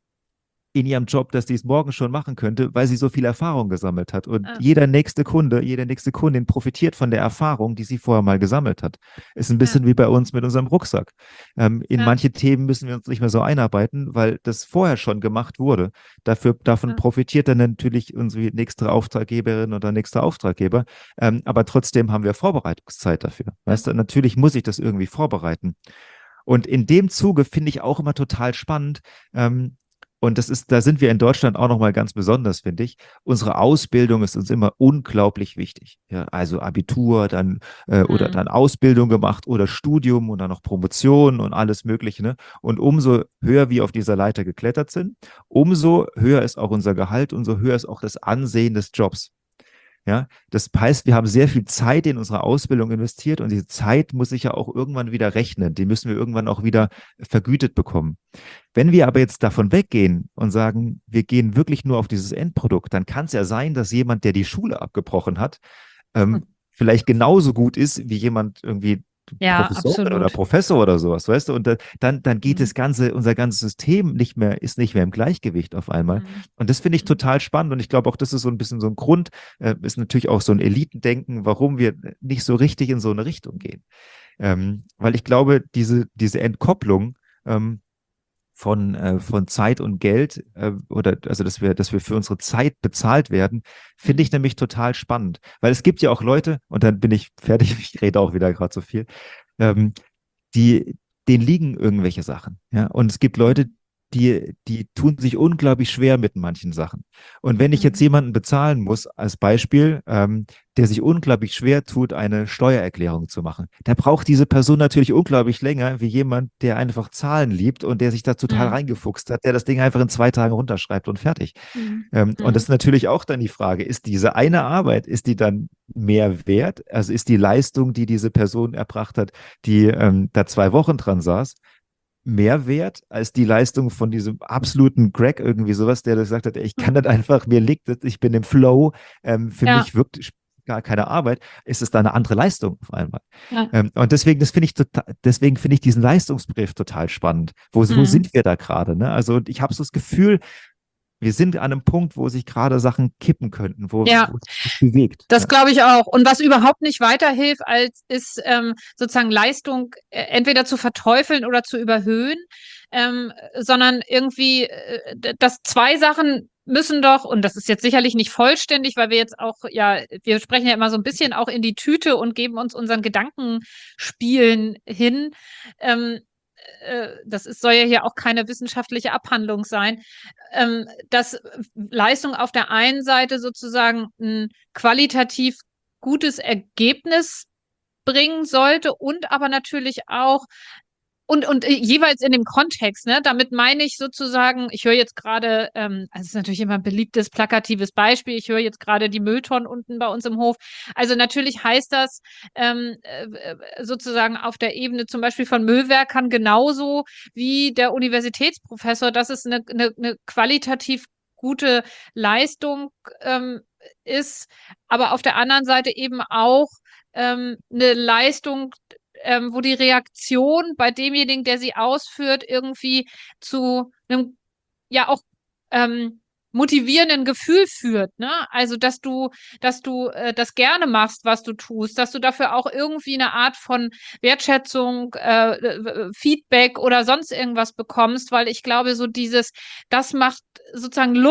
in ihrem Job, dass sie es morgen schon machen könnte, weil sie so viel Erfahrung gesammelt hat. Und ja, jeder nächste Kunde, jede nächste Kundin profitiert von der Erfahrung, die sie vorher mal gesammelt hat. Ist ein ja, bisschen wie bei uns mit unserem Rucksack. Ähm, in ja, manche Themen müssen wir uns nicht mehr so einarbeiten, weil das vorher schon gemacht wurde. Dafür, davon ja, profitiert dann natürlich unsere nächste Auftraggeberin oder nächster Auftraggeber. Ähm, aber trotzdem haben wir Vorbereitungszeit dafür. ja. Weißt du, natürlich muss ich das irgendwie vorbereiten. Und in dem Zuge finde ich auch immer total spannend, ähm, und das ist, da sind wir in Deutschland auch nochmal ganz besonders, finde ich. Unsere Ausbildung ist uns immer unglaublich wichtig. Ja, also Abitur, dann äh, oder Mhm. dann Ausbildung gemacht oder Studium und dann noch Promotion und alles Mögliche. Ne? Und umso höher wir auf dieser Leiter geklettert sind, umso höher ist auch unser Gehalt, umso höher ist auch das Ansehen des Jobs. Ja, das heißt, wir haben sehr viel Zeit in unsere Ausbildung investiert und diese Zeit muss sich ja auch irgendwann wieder rechnen. Die müssen wir irgendwann auch wieder vergütet bekommen. Wenn wir aber jetzt davon weggehen und sagen, wir gehen wirklich nur auf dieses Endprodukt, dann kann es ja sein, dass jemand, der die Schule abgebrochen hat, ähm, vielleicht genauso gut ist wie jemand irgendwie Ja, Professorin oder absolut. Professor oder sowas, weißt du? Und da, dann, dann geht Mhm. das ganze, unser ganzes System nicht mehr, ist nicht mehr im Gleichgewicht auf einmal. Mhm. Und das finde ich Mhm. total spannend. Und ich glaube auch, das ist so ein bisschen so ein Grund, äh, ist natürlich auch so ein Elitendenken, warum wir nicht so richtig in so eine Richtung gehen. Ähm, weil ich glaube, diese, diese Entkopplung, ähm, von, äh, von Zeit und Geld äh, oder also dass wir, dass wir für unsere Zeit bezahlt werden, finde ich Mhm. nämlich total spannend. Weil es gibt ja auch Leute, und dann bin ich fertig, ich rede auch wieder gerade so viel, ähm, die, denen liegen irgendwelche Sachen. Ja? Und es gibt Leute, Mhm. die, die tun sich unglaublich schwer mit manchen Sachen. Und wenn ich jetzt Mhm. jemanden bezahlen muss, als Beispiel, ähm, der sich unglaublich schwer tut, eine Steuererklärung zu machen, da braucht diese Person natürlich unglaublich länger wie jemand, der einfach Zahlen liebt und der sich da total Mhm. reingefuchst hat, der das Ding einfach in zwei Tagen runterschreibt und fertig. Mhm. Ähm, und das Mhm. ist natürlich auch dann die Frage, ist diese eine Arbeit, ist die dann mehr wert? Also ist die Leistung, die diese Person erbracht hat, die ähm, da zwei Wochen dran saß, mehr wert als die Leistung von diesem absoluten Crack irgendwie sowas, der gesagt hat, ey, ich kann Mhm. das einfach, mir liegt das, ich bin im Flow, ähm, für Ja, mich wirkt gar keine Arbeit, ist es da eine andere Leistung auf einmal. ja. Ähm, und deswegen, das finde ich total, deswegen finde ich diesen Leistungsbrief total spannend. Wo, wo Mhm. sind wir da gerade? Ne? Also und ich habe so das Gefühl, wir sind an einem Punkt, wo sich gerade Sachen kippen könnten, wo, Ja, wo sich was bewegt. das Ja. glaube ich auch. Und was überhaupt nicht weiterhilft, als ist ähm, sozusagen Leistung äh, entweder zu verteufeln oder zu überhöhen, ähm, sondern irgendwie, äh, d- dass zwei Sachen müssen doch, und das ist jetzt sicherlich nicht vollständig, weil wir jetzt auch, ja, wir sprechen ja immer so ein bisschen auch in die Tüte und geben uns unseren Gedankenspielen hin. Ähm, äh, das ist, soll ja hier auch keine wissenschaftliche Abhandlung sein, ähm, dass Leistung auf der einen Seite sozusagen ein qualitativ gutes Ergebnis bringen sollte und aber natürlich auch und, und äh, jeweils in dem Kontext, ne? Damit meine ich sozusagen, ich höre jetzt gerade, ähm, also es ist natürlich immer ein beliebtes, plakatives Beispiel, ich höre jetzt gerade die Mülltonnen unten bei uns im Hof. Also natürlich heißt das ähm, äh, sozusagen auf der Ebene zum Beispiel von Müllwerkern genauso wie der Universitätsprofessor, dass es eine, eine, eine qualitativ gute Leistung ähm, ist, aber auf der anderen Seite eben auch ähm, eine Leistung, ähm, wo die Reaktion bei demjenigen, der sie ausführt, irgendwie zu einem, ja auch ähm, motivierenden Gefühl führt, ne? Also, dass du, dass du äh, das gerne machst, was du tust, dass du dafür auch irgendwie eine Art von Wertschätzung, äh, äh, Feedback oder sonst irgendwas bekommst, weil ich glaube, so dieses, das macht sozusagen Lust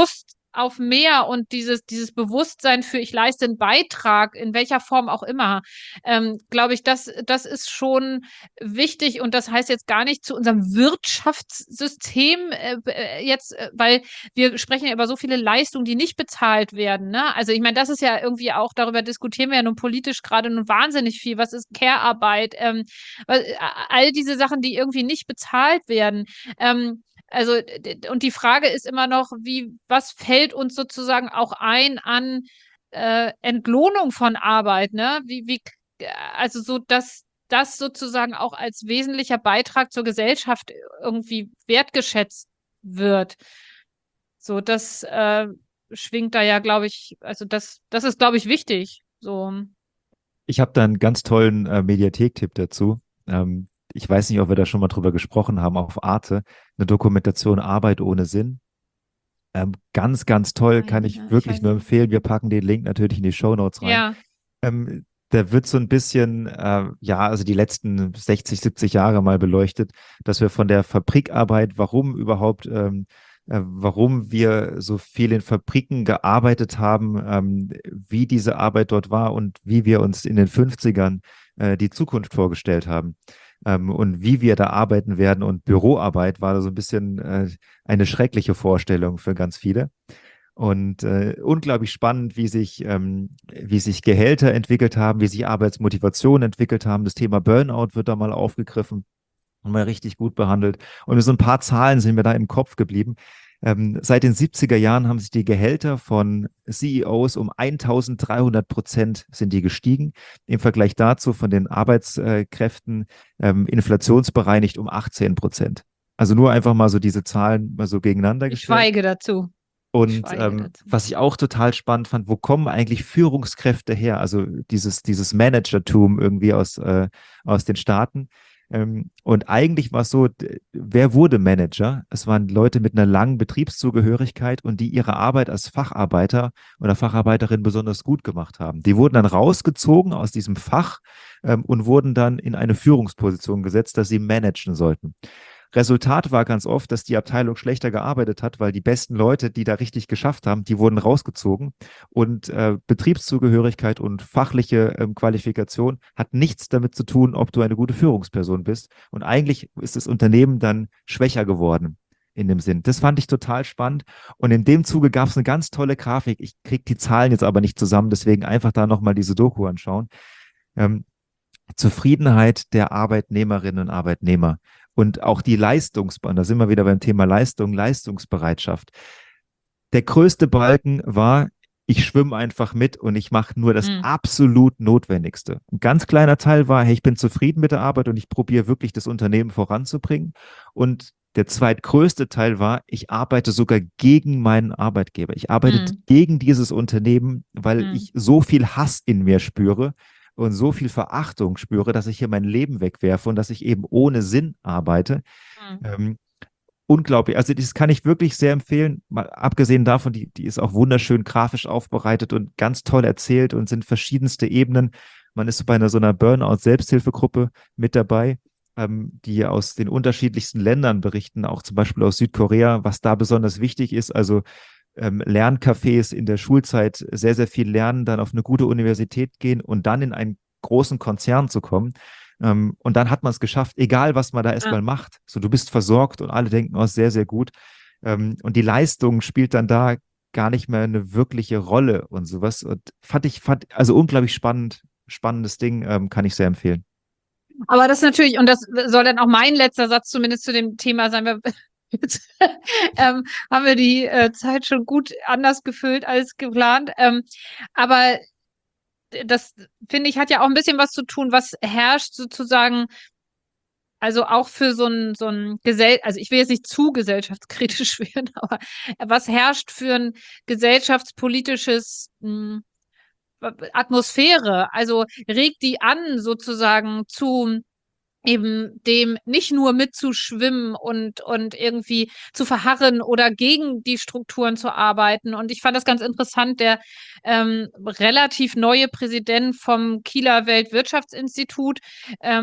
auf mehr und dieses, dieses Bewusstsein für, ich leiste einen Beitrag, in welcher Form auch immer, ähm, glaube ich, das, das ist schon wichtig. Und das heißt jetzt gar nicht zu unserem Wirtschaftssystem äh, äh, jetzt, äh, weil wir sprechen ja über so viele Leistungen, die nicht bezahlt werden. Ne? Also ich meine, das ist ja irgendwie auch, darüber diskutieren wir ja nun politisch gerade nun wahnsinnig viel. Was ist Care-Arbeit? Ähm, all diese Sachen, die irgendwie nicht bezahlt werden. Ähm, also, und die Frage ist immer noch, wie, was fällt uns sozusagen auch ein an äh, Entlohnung von Arbeit, ne? Wie, wie, also so, dass das sozusagen auch als wesentlicher Beitrag zur Gesellschaft irgendwie wertgeschätzt wird. So, das äh, schwingt da ja, glaube ich, also das, das ist, glaube ich, wichtig. So. Ich habe da einen ganz tollen äh, Mediathek-Tipp dazu. Ähm, ich weiß nicht, ob wir da schon mal drüber gesprochen haben, auf Arte, eine Dokumentation Arbeit ohne Sinn. Ähm, ganz, ganz toll, kann Nein, ich ja, ich wirklich weiß nur nicht. empfehlen. Wir packen den Link natürlich in die Shownotes rein. Ja. Ähm, da wird so ein bisschen, äh, ja, also die letzten sechzig, siebzig Jahre mal beleuchtet, dass wir von der Fabrikarbeit, warum überhaupt, ähm, äh, warum wir so viel in Fabriken gearbeitet haben, ähm, wie diese Arbeit dort war und wie wir uns in den fünfzigern äh, die Zukunft vorgestellt haben. Ähm, und wie wir da arbeiten werden. Und Büroarbeit war da so ein bisschen äh, eine schreckliche Vorstellung für ganz viele. Und äh, unglaublich spannend, wie sich, ähm, wie sich Gehälter entwickelt haben, wie sich Arbeitsmotivation entwickelt haben. Das Thema Burnout wird da mal aufgegriffen und mal richtig gut behandelt. Und so ein paar Zahlen sind mir da im Kopf geblieben. Ähm, seit den siebziger Jahren haben sich die Gehälter von C E Os um eintausenddreihundert Prozent sind die gestiegen. Im Vergleich dazu von den Arbeitskräften ähm, inflationsbereinigt um achtzehn Prozent. Also nur einfach mal so diese Zahlen mal so gegeneinander Ich gestellt. schweige dazu. Ich Und schweige ähm, dazu. was ich auch total spannend fand, wo kommen eigentlich Führungskräfte her? Also dieses, dieses Managertum irgendwie aus, äh, aus den Staaten. Ähm, und eigentlich war es so, d- wer wurde Manager? Es waren Leute mit einer langen Betriebszugehörigkeit und die ihre Arbeit als Facharbeiter oder Facharbeiterin besonders gut gemacht haben. Die wurden dann rausgezogen aus diesem Fach ähm, und wurden dann in eine Führungsposition gesetzt, dass sie managen sollten. Resultat war ganz oft, dass die Abteilung schlechter gearbeitet hat, weil die besten Leute, die da richtig geschafft haben, die wurden rausgezogen und äh, Betriebszugehörigkeit und fachliche ähm, Qualifikation hat nichts damit zu tun, ob du eine gute Führungsperson bist. Und eigentlich ist das Unternehmen dann schwächer geworden in dem Sinn. Das fand ich total spannend. Und in dem Zuge gab es eine ganz tolle Grafik. Ich kriege die Zahlen jetzt aber nicht zusammen, deswegen einfach da nochmal diese Doku anschauen. Ähm, Zufriedenheit der Arbeitnehmerinnen und Arbeitnehmer und auch die Leistungsbahn, da sind wir wieder beim Thema Leistung, Leistungsbereitschaft. Der größte Balken war, ich schwimme einfach mit und ich mache nur das Hm. absolut Notwendigste. Ein ganz kleiner Teil war, hey, ich bin zufrieden mit der Arbeit und ich probiere wirklich das Unternehmen voranzubringen. Und der zweitgrößte Teil war, ich arbeite sogar gegen meinen Arbeitgeber. Ich arbeite Hm. gegen dieses Unternehmen, weil Hm. ich so viel Hass in mir spüre und so viel Verachtung spüre, dass ich hier mein Leben wegwerfe und dass ich eben ohne Sinn arbeite. Hm. Ähm, unglaublich. Also das kann ich wirklich sehr empfehlen. Mal abgesehen davon, die, die ist auch wunderschön grafisch aufbereitet und ganz toll erzählt und sind verschiedenste Ebenen. Man ist bei einer so einer Burnout-Selbsthilfegruppe mit dabei, ähm, die aus den unterschiedlichsten Ländern berichten, auch zum Beispiel aus Südkorea, was da besonders wichtig ist. Also ähm, Lerncafés in der Schulzeit sehr, sehr viel lernen, dann auf eine gute Universität gehen und dann in einen großen Konzern zu kommen. Ähm, und dann hat man es geschafft, egal was man da Ja. erstmal macht. So, du bist versorgt und alle denken, oh, sehr, sehr gut. Ähm, und die Leistung spielt dann da gar nicht mehr eine wirkliche Rolle und sowas. Und fand ich, fand, also unglaublich spannend, spannendes Ding, ähm, kann ich sehr empfehlen. Aber das natürlich, und das soll dann auch mein letzter Satz zumindest zu dem Thema sein, wir jetzt ähm, haben wir die äh, Zeit schon gut anders gefüllt als geplant. Ähm, aber das, finde ich, hat ja auch ein bisschen was zu tun, was herrscht sozusagen, also auch für so ein, so ein Gesell, also ich will jetzt nicht zu gesellschaftskritisch werden, aber was herrscht für ein gesellschaftspolitisches mh, Atmosphäre? Also regt die an, sozusagen zu eben dem nicht nur mitzuschwimmen und, und irgendwie zu verharren oder gegen die Strukturen zu arbeiten. Und ich fand das ganz interessant, der ähm, relativ neue Präsident vom Kieler Weltwirtschaftsinstitut, ähm,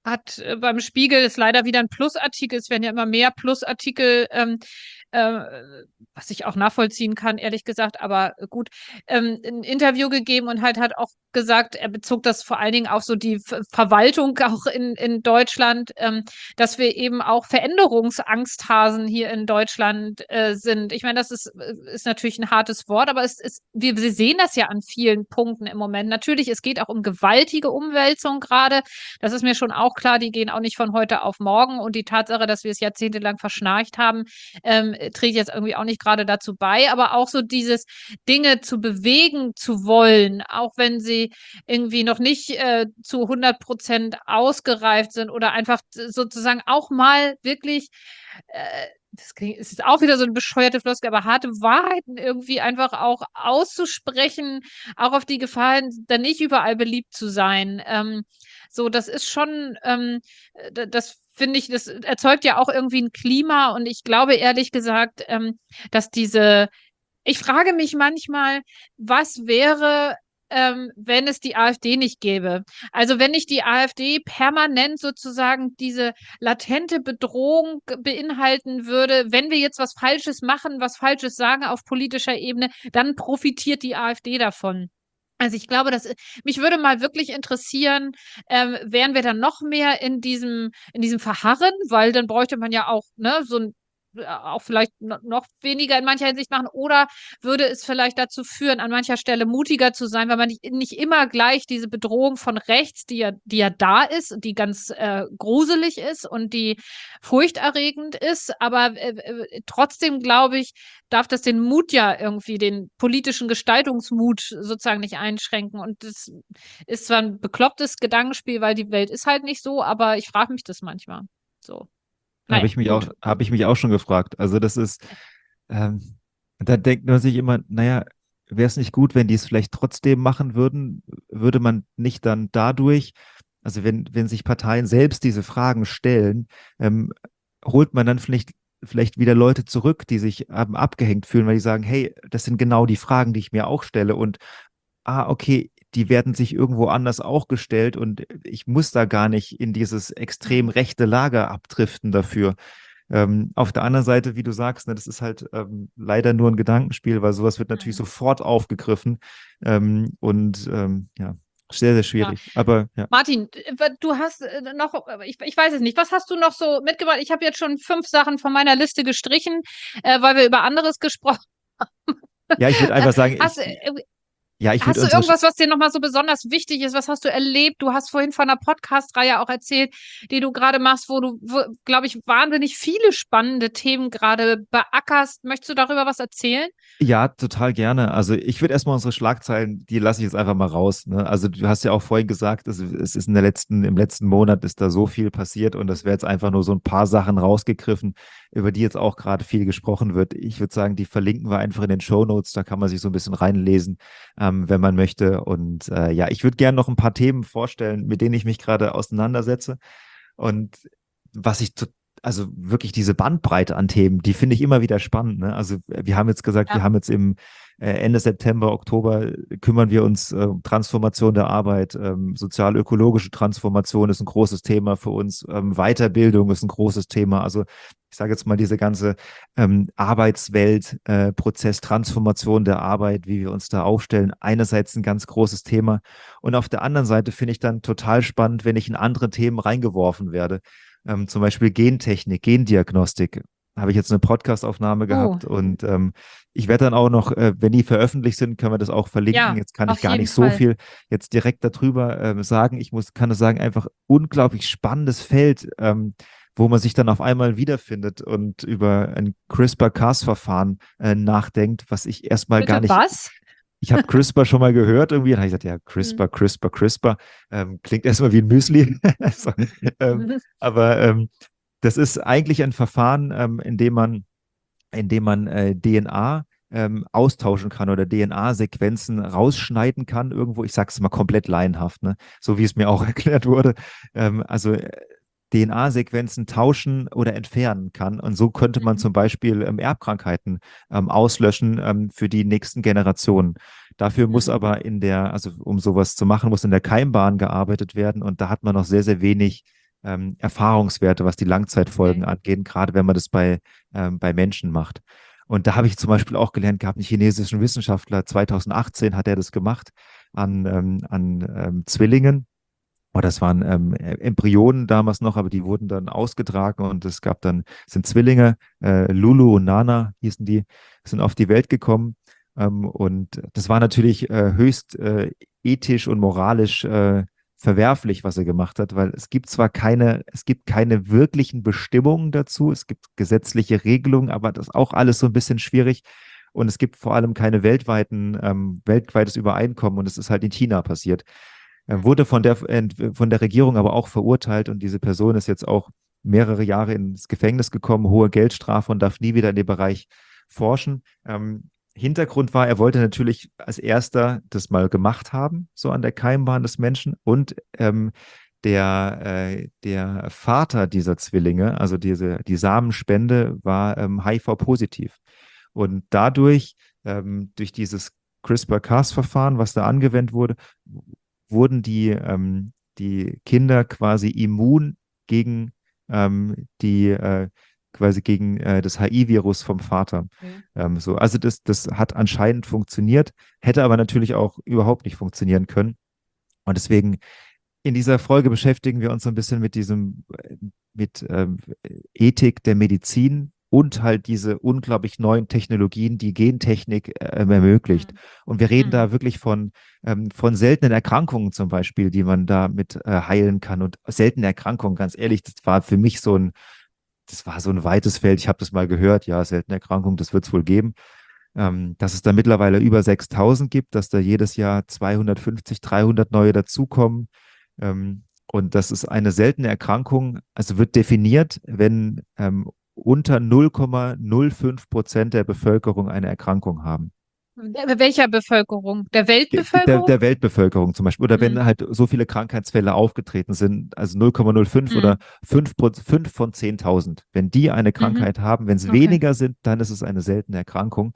hat äh, beim Spiegel, ist leider wieder ein Plusartikel, es werden ja immer mehr Plusartikel, ähm, äh, was ich auch nachvollziehen kann, ehrlich gesagt, aber gut, ähm, ein Interview gegeben und halt hat auch gesagt, er bezog das vor allen Dingen auf so die Ver Verwaltung auch in, in Deutschland, ähm, dass wir eben auch Veränderungsangsthasen hier in Deutschland äh, sind. Ich meine, das ist, ist natürlich ein hartes Wort, aber es ist, wir, wir sehen das ja an vielen Punkten im Moment. Natürlich, es geht auch um gewaltige Umwälzung gerade. Das ist mir schon auch klar, die gehen auch nicht von heute auf morgen. Und die Tatsache, dass wir es jahrzehntelang verschnarcht haben, ähm, trägt jetzt irgendwie auch nicht gerade dazu bei. Aber auch so dieses Dinge zu bewegen zu wollen, auch wenn sie irgendwie noch nicht äh, zu hundert Prozent ausgereift sind oder einfach sozusagen auch mal wirklich, äh, das klingt, es ist auch wieder so eine bescheuerte Floskel, aber harte Wahrheiten irgendwie einfach auch auszusprechen, auch auf die Gefahr hin, dann nicht überall beliebt zu sein. Ähm, so, das ist schon, ähm, das finde ich, das erzeugt ja auch irgendwie ein Klima und ich glaube ehrlich gesagt, ähm, dass diese, ich frage mich manchmal, was wäre, ähm, wenn es die AfD nicht gäbe. Also wenn nicht die AfD permanent sozusagen diese latente Bedrohung beinhalten würde, wenn wir jetzt was Falsches machen, was Falsches sagen auf politischer Ebene, dann profitiert die AfD davon. Also ich glaube, dass mich würde mal wirklich interessieren, ähm, wären wir dann noch mehr in diesem, in diesem Verharren, weil dann bräuchte man ja auch, ne, so ein auch vielleicht noch weniger in mancher Hinsicht machen oder würde es vielleicht dazu führen, an mancher Stelle mutiger zu sein, weil man nicht, nicht immer gleich diese Bedrohung von rechts, die ja, die ja da ist, die ganz äh, gruselig ist und die furchterregend ist, aber äh, äh, trotzdem glaube ich, darf das den Mut ja irgendwie, den politischen Gestaltungsmut sozusagen nicht einschränken. Und das ist zwar ein beklopptes Gedankenspiel, weil die Welt ist halt nicht so, aber ich frage mich das manchmal. So. Habe Naja, ich mich auch, gut. habe ich mich auch schon gefragt. Also das ist, ähm, da denkt man sich immer, naja, wäre es nicht gut, wenn die es vielleicht trotzdem machen würden, würde man nicht dann dadurch, also wenn, wenn sich Parteien selbst diese Fragen stellen, ähm, holt man dann vielleicht, vielleicht wieder Leute zurück, die sich ähm, abgehängt fühlen, weil die sagen, hey, das sind genau die Fragen, die ich mir auch stelle und ah, okay, die werden sich irgendwo anders auch gestellt und ich muss da gar nicht in dieses extrem Mhm. rechte Lager abdriften dafür. Ähm, auf der anderen Seite, wie du sagst, ne, das ist halt ähm, leider nur ein Gedankenspiel, weil sowas wird natürlich Mhm. sofort aufgegriffen ähm, und ähm, ja, sehr, sehr Ja. schwierig. Aber ja. Martin, äh, du hast äh, noch, äh, ich, ich weiß es nicht, was hast du noch so mitgebracht? Ich habe jetzt schon fünf Sachen von meiner Liste gestrichen, äh, weil wir über anderes gesprochen Ja, ich würde haben. einfach sagen, Hast, ich, äh, ja, ich würde Hast du unsere, irgendwas, was dir nochmal so besonders wichtig ist? Was hast du erlebt? Du hast vorhin von einer Podcast-Reihe auch erzählt, die du gerade machst, wo du, glaube ich, wahnsinnig viele spannende Themen gerade beackerst. Möchtest du darüber was erzählen? Ja, total gerne. Also ich würde erstmal unsere Schlagzeilen, die lasse ich jetzt einfach mal raus. Ne? Also du hast ja auch vorhin gesagt, es, es ist in der letzten, im letzten Monat ist da so viel passiert und das wäre jetzt einfach nur so ein paar Sachen rausgegriffen, über die jetzt auch gerade viel gesprochen wird. Ich würde sagen, die verlinken wir einfach in den Shownotes, da kann man sich so ein bisschen reinlesen, ähm, wenn man möchte. Und äh, ja, ich würde gerne noch ein paar Themen vorstellen, mit denen ich mich gerade auseinandersetze. Und was ich total also wirklich diese Bandbreite an Themen, die finde ich immer wieder spannend. Ne? Also wir haben jetzt gesagt, wir Ja. haben jetzt im äh, Ende September, Oktober kümmern wir uns äh, um Transformation der Arbeit, ähm, sozial-ökologische Transformation ist ein großes Thema für uns, ähm, Weiterbildung ist ein großes Thema. Also ich sage jetzt mal diese ganze ähm, Arbeitswelt, äh, Prozess, Transformation der Arbeit, wie wir uns da aufstellen, einerseits ein ganz großes Thema und auf der anderen Seite finde ich dann total spannend, wenn ich in andere Themen reingeworfen werde. Ähm, zum Beispiel Gentechnik, Gendiagnostik. Habe ich jetzt eine Podcastaufnahme Oh, gehabt und ähm, ich werde dann auch noch, äh, wenn die veröffentlicht sind, können wir das auch verlinken. ja, Jetzt kann ich auf gar jeden nicht so Fall. viel jetzt direkt darüber ähm, sagen. Ich muss, kann das sagen, einfach unglaublich spannendes Feld, ähm, wo man sich dann auf einmal wiederfindet und über ein CRISPR-Cas-Verfahren äh, nachdenkt, was ich erstmal gar Bitte nicht was? ich habe CRISPR schon mal gehört irgendwie. Dann habe ich gesagt, ja, Hm. CRISPR, CRISPR, CRISPR. Ähm, klingt erstmal wie ein Müsli. so, ähm, aber ähm, das ist eigentlich ein Verfahren, ähm, in dem man, in dem man äh, D N A ähm, austauschen kann oder D N A-Sequenzen rausschneiden kann irgendwo. Ich sage es mal komplett laienhaft, ne? So wie es mir auch erklärt wurde. Ähm, also äh, D N A-Sequenzen tauschen oder entfernen kann. Und so könnte man Mhm. zum Beispiel ähm, Erbkrankheiten ähm, auslöschen ähm, für die nächsten Generationen. Dafür muss Mhm. aber in der, also um sowas zu machen, muss in der Keimbahn gearbeitet werden. Und da hat man noch sehr, sehr wenig ähm, Erfahrungswerte, was die Langzeitfolgen Okay. angeht, gerade wenn man das bei, ähm, bei Menschen macht. Und da habe ich zum Beispiel auch gelernt gehabt, einen chinesischen Wissenschaftler, zwanzig achtzehn hat er das gemacht an, ähm, an ähm, Zwillingen. Oh, das waren ähm, Embryonen damals noch, aber die wurden dann ausgetragen und es gab dann, es sind Zwillinge, äh, Lulu und Nana hießen die, sind auf die Welt gekommen. Ähm, und das war natürlich äh, höchst äh, ethisch und moralisch äh, verwerflich, was er gemacht hat, weil es gibt zwar keine, es gibt keine wirklichen Bestimmungen dazu, es gibt gesetzliche Regelungen, aber das ist auch alles so ein bisschen schwierig. Und es gibt vor allem keine weltweiten, ähm, weltweites Übereinkommen und es ist halt in China passiert. Er wurde von der, von der Regierung aber auch verurteilt und diese Person ist jetzt auch mehrere Jahre ins Gefängnis gekommen, hohe Geldstrafe und darf nie wieder in dem Bereich forschen. Ähm, Hintergrund war, er wollte natürlich als erster das mal gemacht haben, so an der Keimbahn des Menschen. Und ähm, der, äh, der Vater dieser Zwillinge, also diese, die Samenspende, war ähm, H I V-positiv. Und dadurch, ähm, durch dieses CRISPR-Cas-Verfahren, was da angewendet wurde, wurden die, ähm, die Kinder quasi immun gegen ähm, die äh, quasi gegen äh, das H I-Virus vom Vater. Okay. Ähm, so, also das, das hat anscheinend funktioniert, hätte aber natürlich auch überhaupt nicht funktionieren können. Und deswegen in dieser Folge beschäftigen wir uns so ein bisschen mit diesem, äh, mit ähm, Ethik der Medizin und halt diese unglaublich neuen Technologien, die Gentechnik äh, ermöglicht. Mhm. Und wir reden Mhm. da wirklich von, ähm, von seltenen Erkrankungen zum Beispiel, die man da mit äh, heilen kann. Und seltene Erkrankungen, ganz ehrlich, das war für mich so ein, das war so ein weites Feld. Ich habe das mal gehört, ja, seltene Erkrankungen, das wird es wohl geben. Ähm, dass es da mittlerweile über sechstausend gibt, dass da jedes Jahr zweihundertfünfzig, dreihundert neue dazukommen. Ähm, und das ist eine seltene Erkrankung, also wird definiert, wenn ähm, unter null Komma null fünf Prozent der Bevölkerung eine Erkrankung haben. Der- Welcher Bevölkerung? Der Der, Weltbevölkerung? der Weltbevölkerung zum Beispiel. Oder Mhm. wenn halt so viele Krankheitsfälle aufgetreten sind, also null Komma null fünf Mhm. oder fünf, fünf von zehntausend. Wenn die eine Mhm. Krankheit haben, wenn es Okay. weniger sind, dann ist es eine seltene Erkrankung.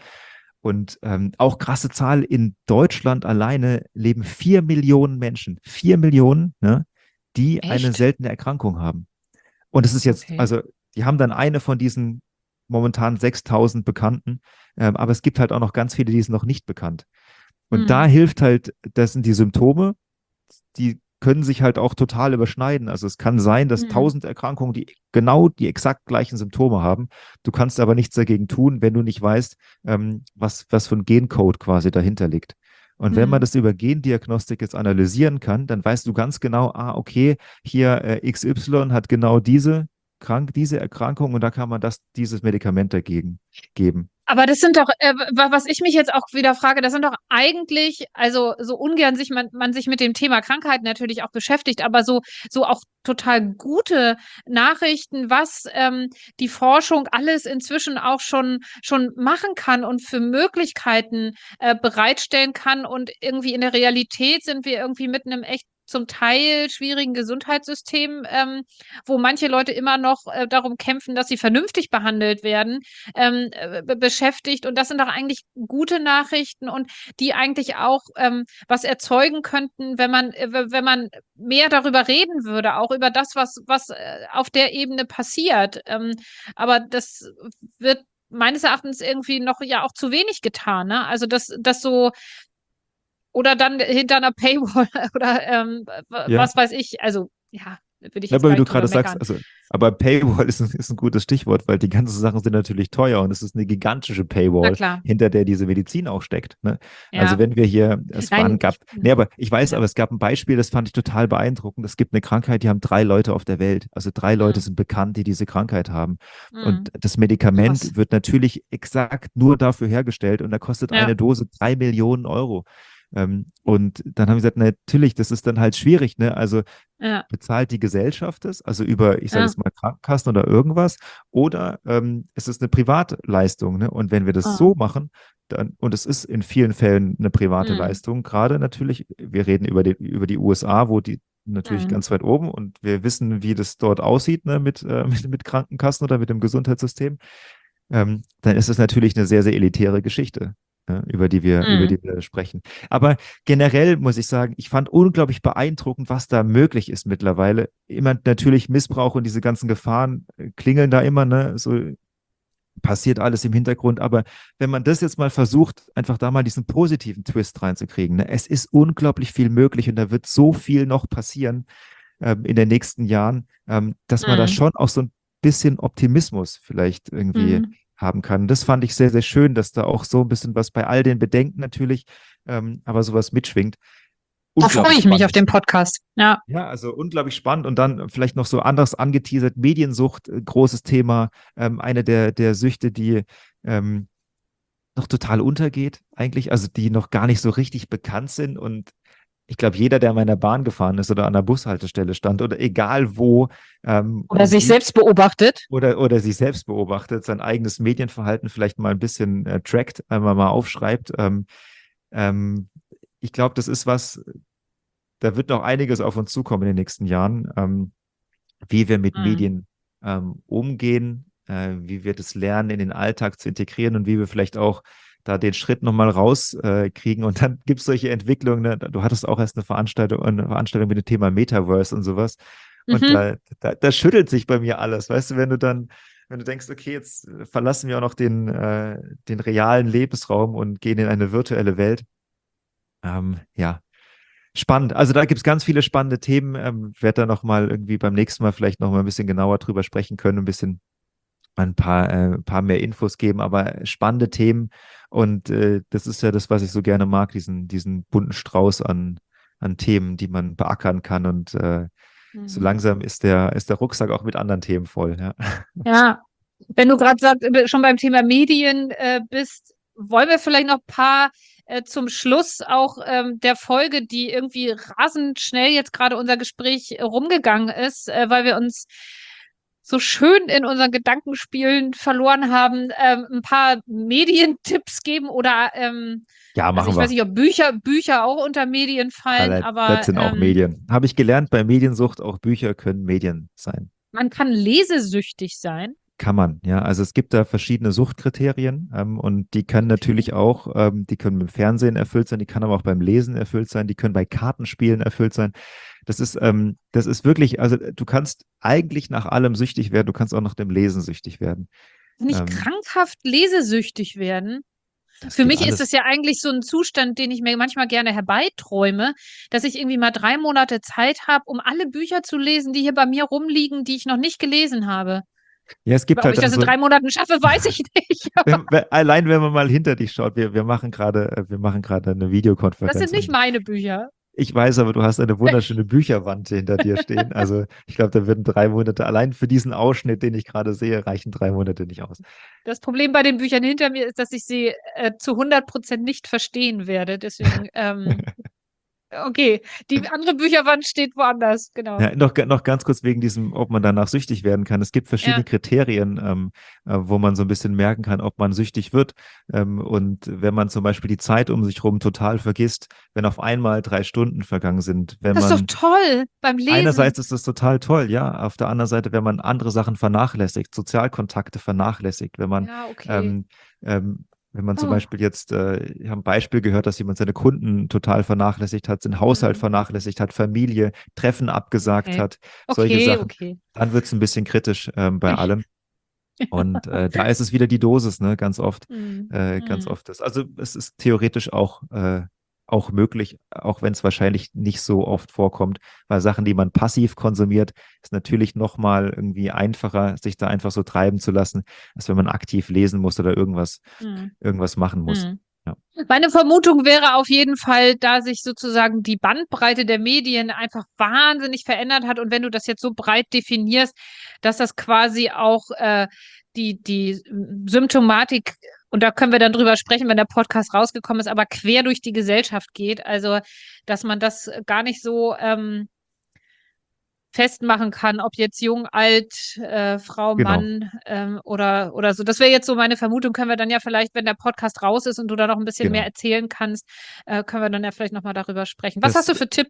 Und ähm, auch krasse Zahl, in Deutschland alleine leben vier Millionen Menschen, vier Millionen, ne, die eine Echt? seltene Erkrankung haben. Und es ist jetzt, Okay. also die haben dann eine von diesen momentan sechstausend Bekannten, ähm, aber es gibt halt auch noch ganz viele, die sind noch nicht bekannt. Und da Mhm. hilft halt, das sind die Symptome, die können sich halt auch total überschneiden. Also es kann sein, dass Mhm. tausend Erkrankungen, die genau die exakt gleichen Symptome haben. Du kannst aber nichts dagegen tun, wenn du nicht weißt, ähm, was, was für ein Gencode quasi dahinter liegt. Und wenn man Mhm. das über Gendiagnostik jetzt analysieren kann, dann weißt du ganz genau, ah, okay, hier äh, X Y hat genau diese krank, diese Erkrankung und da kann man das, dieses Medikament dagegen geben. Aber das sind doch, äh, wa- was ich mich jetzt auch wieder frage, das sind doch eigentlich, also so ungern sich man, man sich mit dem Thema Krankheit natürlich auch beschäftigt, aber so, so auch total gute Nachrichten, was ähm, die Forschung alles inzwischen auch schon, schon machen kann und für Möglichkeiten äh, bereitstellen kann. Und irgendwie in der Realität sind wir irgendwie mit einem echt zum Teil schwierigen Gesundheitssystem, ähm, wo manche Leute immer noch äh, darum kämpfen, dass sie vernünftig behandelt werden ähm, äh, beschäftigt. Und das sind doch eigentlich gute Nachrichten und die eigentlich auch ähm, was erzeugen könnten, wenn man, äh, wenn man mehr darüber reden würde, auch über das, was, was äh, auf der Ebene passiert. Ähm, aber das wird meines Erachtens irgendwie noch ja auch zu wenig getan. Ne? Also das, das so, oder dann hinter einer Paywall oder ähm, Ja, was weiß ich. Also ja, will ich ja, jetzt aber gar wie du nicht drüber gerade sagst, meckern. also, aber Paywall ist ein, ist ein gutes Stichwort, weil die ganzen Sachen sind natürlich teuer und es ist eine gigantische Na Paywall, klar, hinter der diese Medizin auch steckt. Ne? Also ja. wenn wir hier, es waren, Nein, gab, ich, nee, aber ich weiß, ja. aber es gab ein Beispiel, das fand ich total beeindruckend. Es gibt eine Krankheit, die haben drei Leute auf der Welt. Also drei Leute Hm, sind bekannt, die diese Krankheit haben. Und hm, das Medikament krass. wird natürlich exakt nur dafür hergestellt und da kostet Ja. eine Dose drei Millionen Euro. Ähm, und dann haben wir gesagt, natürlich, das ist dann halt schwierig, ne? Also Ja, bezahlt die Gesellschaft es, also über, ich sage ja, jetzt mal, Krankenkassen oder irgendwas, oder ähm, es ist eine Privatleistung. Ne? Und wenn wir das ah, so machen, dann, und es ist in vielen Fällen eine private hm, Leistung, gerade natürlich, wir reden über die, über die U S A, wo die natürlich hm, ganz weit oben und wir wissen, wie das dort aussieht, ne, mit, äh, mit, mit Krankenkassen oder mit dem Gesundheitssystem, ähm, dann ist es natürlich eine sehr, sehr elitäre Geschichte. ne, über die wir, über Mhm. die wir sprechen. Aber generell muss ich sagen, ich fand unglaublich beeindruckend, was da möglich ist mittlerweile. Immer natürlich Missbrauch und diese ganzen Gefahren äh, klingeln da immer, ne? So passiert alles im Hintergrund. Aber wenn man das jetzt mal versucht, einfach da mal diesen positiven Twist reinzukriegen, ne? Es ist unglaublich viel möglich und da wird so viel noch passieren ähm, in den nächsten Jahren, ähm, dass man da Mhm. schon auch so ein bisschen Optimismus vielleicht irgendwie Mhm. haben kann. Das fand ich sehr, sehr schön, dass da auch so ein bisschen was bei all den Bedenken natürlich, ähm, aber sowas mitschwingt. Da freue Unglaublich ich mich auf spannend. den Podcast. Ja. Ja, also unglaublich spannend und dann vielleicht noch so anderes angeteasert, Mediensucht, äh, großes Thema, ähm, eine der, der Süchte, die ähm, noch total untergeht eigentlich, also die noch gar nicht so richtig bekannt sind und ich glaube, jeder, der mal in der Bahn gefahren ist oder an der Bushaltestelle stand oder egal wo ähm, Oder und sich sieht selbst beobachtet. oder, oder sich selbst beobachtet, sein eigenes Medienverhalten vielleicht mal ein bisschen äh, trackt, einmal mal aufschreibt. Ähm, ähm, ich glaube, das ist was, da wird noch einiges auf uns zukommen in den nächsten Jahren, ähm, wie wir mit Mhm. Medien ähm, umgehen, äh, wie wir das lernen, in den Alltag zu integrieren und wie wir vielleicht auch da den Schritt nochmal rauskriegen. Äh, kriegen. Und dann gibt es solche Entwicklungen. Ne? Du hattest auch erst eine Veranstaltung, eine Veranstaltung mit dem Thema Metaverse und sowas. Und Mhm. da, da, da schüttelt sich bei mir alles. Weißt du, wenn du dann, wenn du denkst, okay, jetzt verlassen wir auch noch den, äh, den realen Lebensraum und gehen in eine virtuelle Welt. Ähm, ja, spannend. Also da gibt es ganz viele spannende Themen. Ähm, werde da nochmal irgendwie beim nächsten Mal vielleicht nochmal ein bisschen genauer drüber sprechen können, ein bisschen ein paar, äh, ein paar mehr Infos geben, aber spannende Themen. Und äh, das ist ja das, was ich so gerne mag, diesen, diesen bunten Strauß an, an Themen, die man beackern kann. Und äh, so Mhm. langsam ist der, ist der Rucksack auch mit anderen Themen voll. Ja. Ja. Wenn du gerade sagst, äh, schon beim Thema Medien äh, bist, wollen wir vielleicht noch ein paar äh, zum Schluss auch ähm, der Folge, die irgendwie rasend schnell jetzt gerade unser Gespräch äh, rumgegangen ist, äh, weil wir uns so schön in unseren Gedankenspielen verloren haben, ähm, ein paar Medientipps geben oder ähm, Ja, also machen ich weiß wir. nicht, ob Bücher, Bücher auch unter Medien fallen, Alle, das aber sind auch ähm, Medien. Habe ich gelernt bei Mediensucht, auch Bücher können Medien sein. man kann lesesüchtig sein. Kann man, ja. Also es gibt da verschiedene Suchtkriterien ähm, und die können Okay. natürlich auch, ähm, die können beim Fernsehen erfüllt sein, die können aber auch beim Lesen erfüllt sein, die können bei Kartenspielen erfüllt sein. Das ist, ähm, das ist wirklich, also du kannst eigentlich nach allem süchtig werden, du kannst auch nach dem Lesen süchtig werden. Nicht Ähm, krankhaft lesesüchtig werden. das Für geht mich ist alles. es ja eigentlich so ein Zustand, den ich mir manchmal gerne herbeiträume, dass ich irgendwie mal drei Monate Zeit habe, um alle Bücher zu lesen, die hier bei mir rumliegen, die ich noch nicht gelesen habe. Ja, es gibt Ob halt ich dann das in so, drei Monaten schaffe, weiß ich nicht. Aber wenn, wenn, allein wenn man mal hinter dich schaut, wir, wir machen gerade, äh, wir machen gerade eine das sind Videokonferenz nicht und meine Bücher. ich weiß aber, du hast eine wunderschöne Bücherwand hinter dir stehen. Also ich glaube, da würden drei Monate, allein für diesen Ausschnitt, den ich gerade sehe, reichen drei Monate nicht aus. Das Problem bei den Büchern hinter mir ist, dass ich sie äh, zu hundert Prozent nicht verstehen werde. Deswegen, ähm, okay, die andere Bücherwand steht woanders, genau. Ja, noch, noch ganz kurz wegen diesem, ob man danach süchtig werden kann. Es gibt verschiedene Ja. Kriterien, ähm, äh, wo man so ein bisschen merken kann, ob man süchtig wird. Ähm, und wenn man zum Beispiel die Zeit um sich herum total vergisst, wenn auf einmal drei Stunden vergangen sind, wenn Das ist doch man toll beim Lesen. einerseits ist das total toll, ja, auf der anderen Seite, wenn man andere Sachen vernachlässigt, Sozialkontakte vernachlässigt, wenn man Ja, okay. ähm, ähm, wenn man zum Oh. Beispiel jetzt, äh, ich habe ein Beispiel gehört, dass jemand seine Kunden total vernachlässigt hat, seinen Haushalt Hm. vernachlässigt hat, Familie, Treffen abgesagt Okay. hat, solche Okay, Sachen, okay. dann wird es ein bisschen kritisch ähm, bei allem. Und äh, da ist es wieder die Dosis, ne, ganz oft, Hm. äh, ganz Hm. oft das. Also es ist theoretisch auch, äh, auch möglich, auch wenn es wahrscheinlich nicht so oft vorkommt, weil Sachen, die man passiv konsumiert, ist natürlich nochmal irgendwie einfacher, sich da einfach so treiben zu lassen, als wenn man aktiv lesen muss oder irgendwas, Hm. irgendwas machen muss. Hm. Ja, Meine Vermutung wäre auf jeden Fall, da sich sozusagen die Bandbreite der Medien einfach wahnsinnig verändert hat und wenn du das jetzt so breit definierst, dass das quasi auch äh, die, die Symptomatik, und da können wir dann drüber sprechen, wenn der Podcast rausgekommen ist, aber quer durch die Gesellschaft geht. Also, dass man das gar nicht so ähm, festmachen kann, ob jetzt jung, alt, äh, Frau, genau. Mann ähm, oder, oder so. Das wäre jetzt so meine Vermutung. Können wir dann ja vielleicht, wenn der Podcast raus ist und du da noch ein bisschen mehr Genau. erzählen kannst, äh, können wir dann ja vielleicht nochmal darüber sprechen. Was hast Das du für Tipps?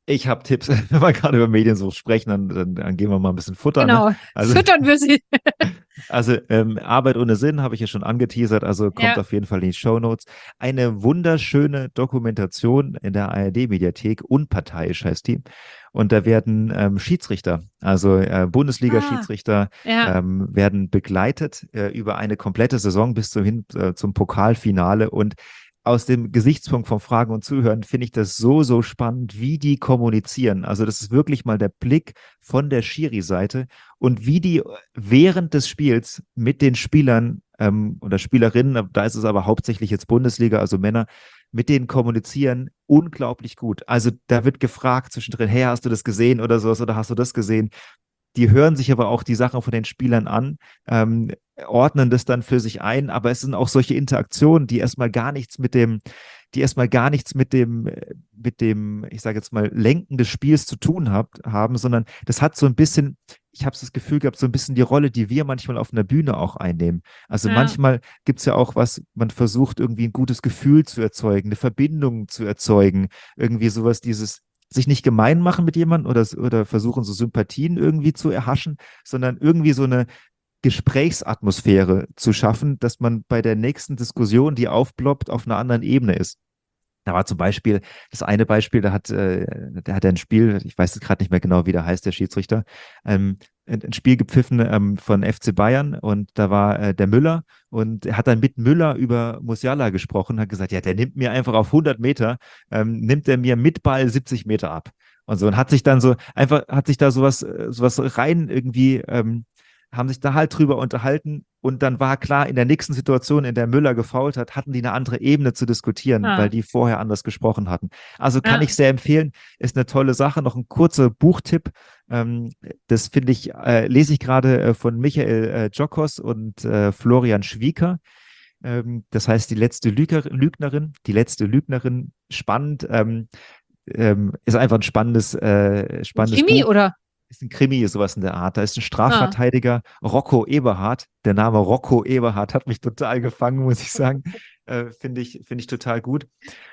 Ich habe Tipps, wenn wir gerade über Medien so sprechen, dann, dann, dann geben wir mal ein bisschen Futter. Ne? Genau, Also, füttern wir sie. also ähm, Arbeit ohne Sinn habe ich ja schon angeteasert, also kommt Ja. auf jeden Fall in die Shownotes. Eine wunderschöne Dokumentation in der A R D-Mediathek, Unparteiisch heißt die. Und da werden ähm, Schiedsrichter, also äh, Ah, Bundesliga-Schiedsrichter, ja. ähm, werden begleitet äh, über eine komplette Saison bis zum, hin, äh, zum Pokalfinale. Und aus dem Gesichtspunkt vom Fragen und Zuhören finde ich das so, so spannend, wie die kommunizieren. Also das ist wirklich mal der Blick von der Schiri-Seite und wie die während des Spiels mit den Spielern ähm, oder Spielerinnen, da ist es aber hauptsächlich jetzt Bundesliga, also Männer, mit denen kommunizieren, unglaublich gut. Also da wird gefragt zwischendrin, hey, hast du das gesehen oder sowas oder hast du das gesehen? Die hören sich aber auch die Sachen von den Spielern an, ähm, ordnen das dann für sich ein, aber es sind auch solche Interaktionen, die erstmal gar nichts mit dem, die erstmal gar nichts mit dem, mit dem, ich sage jetzt mal, Lenken des Spiels zu tun habt, haben, sondern das hat so ein bisschen, ich habe das Gefühl gehabt, so ein bisschen die Rolle, die wir manchmal auf einer Bühne auch einnehmen. Also Ja. manchmal gibt es ja auch was, man versucht irgendwie ein gutes Gefühl zu erzeugen, eine Verbindung zu erzeugen, irgendwie sowas, dieses sich nicht gemein machen mit jemandem oder, oder versuchen, so Sympathien irgendwie zu erhaschen, sondern irgendwie so eine Gesprächsatmosphäre zu schaffen, dass man bei der nächsten Diskussion, die aufploppt, auf einer anderen Ebene ist. Da war zum Beispiel das eine Beispiel, da hat, äh, da hat er ein Spiel, ich weiß jetzt gerade nicht mehr genau, wie der heißt, der Schiedsrichter, ähm, ein, ein Spiel gepfiffen ähm, von F C Bayern und da war äh, der Müller und er hat dann mit Müller über Musiala gesprochen, hat gesagt, ja, der nimmt mir einfach auf hundert Meter, ähm, nimmt er mir mit Ball siebzig Meter ab. Und so und hat sich dann so einfach, hat sich da sowas, äh, sowas rein irgendwie ähm, haben sich da halt drüber unterhalten und dann war klar, in der nächsten Situation, in der Müller gefoult hat, hatten die eine andere Ebene zu diskutieren, weil Ah, die vorher anders gesprochen hatten. Also kann ja. ich sehr empfehlen, ist eine tolle Sache. Noch ein kurzer Buchtipp, ähm, das finde ich, äh, lese ich gerade äh, von Michael äh, Jokos und äh, Florian Schwieker. Ähm, das heißt, die letzte Lüger Lügnerin, die letzte Lügnerin, spannend, ähm, ähm, ist einfach ein spannendes, äh, Ein spannendes Krimi, Buch, oder? ist ein Krimi, sowas in der Art. Da ist ein Ah. Strafverteidiger, Rocco Eberhardt. Der Name Rocco Eberhardt hat mich total gefangen, muss ich sagen. Äh, finde ich, finde ich total gut.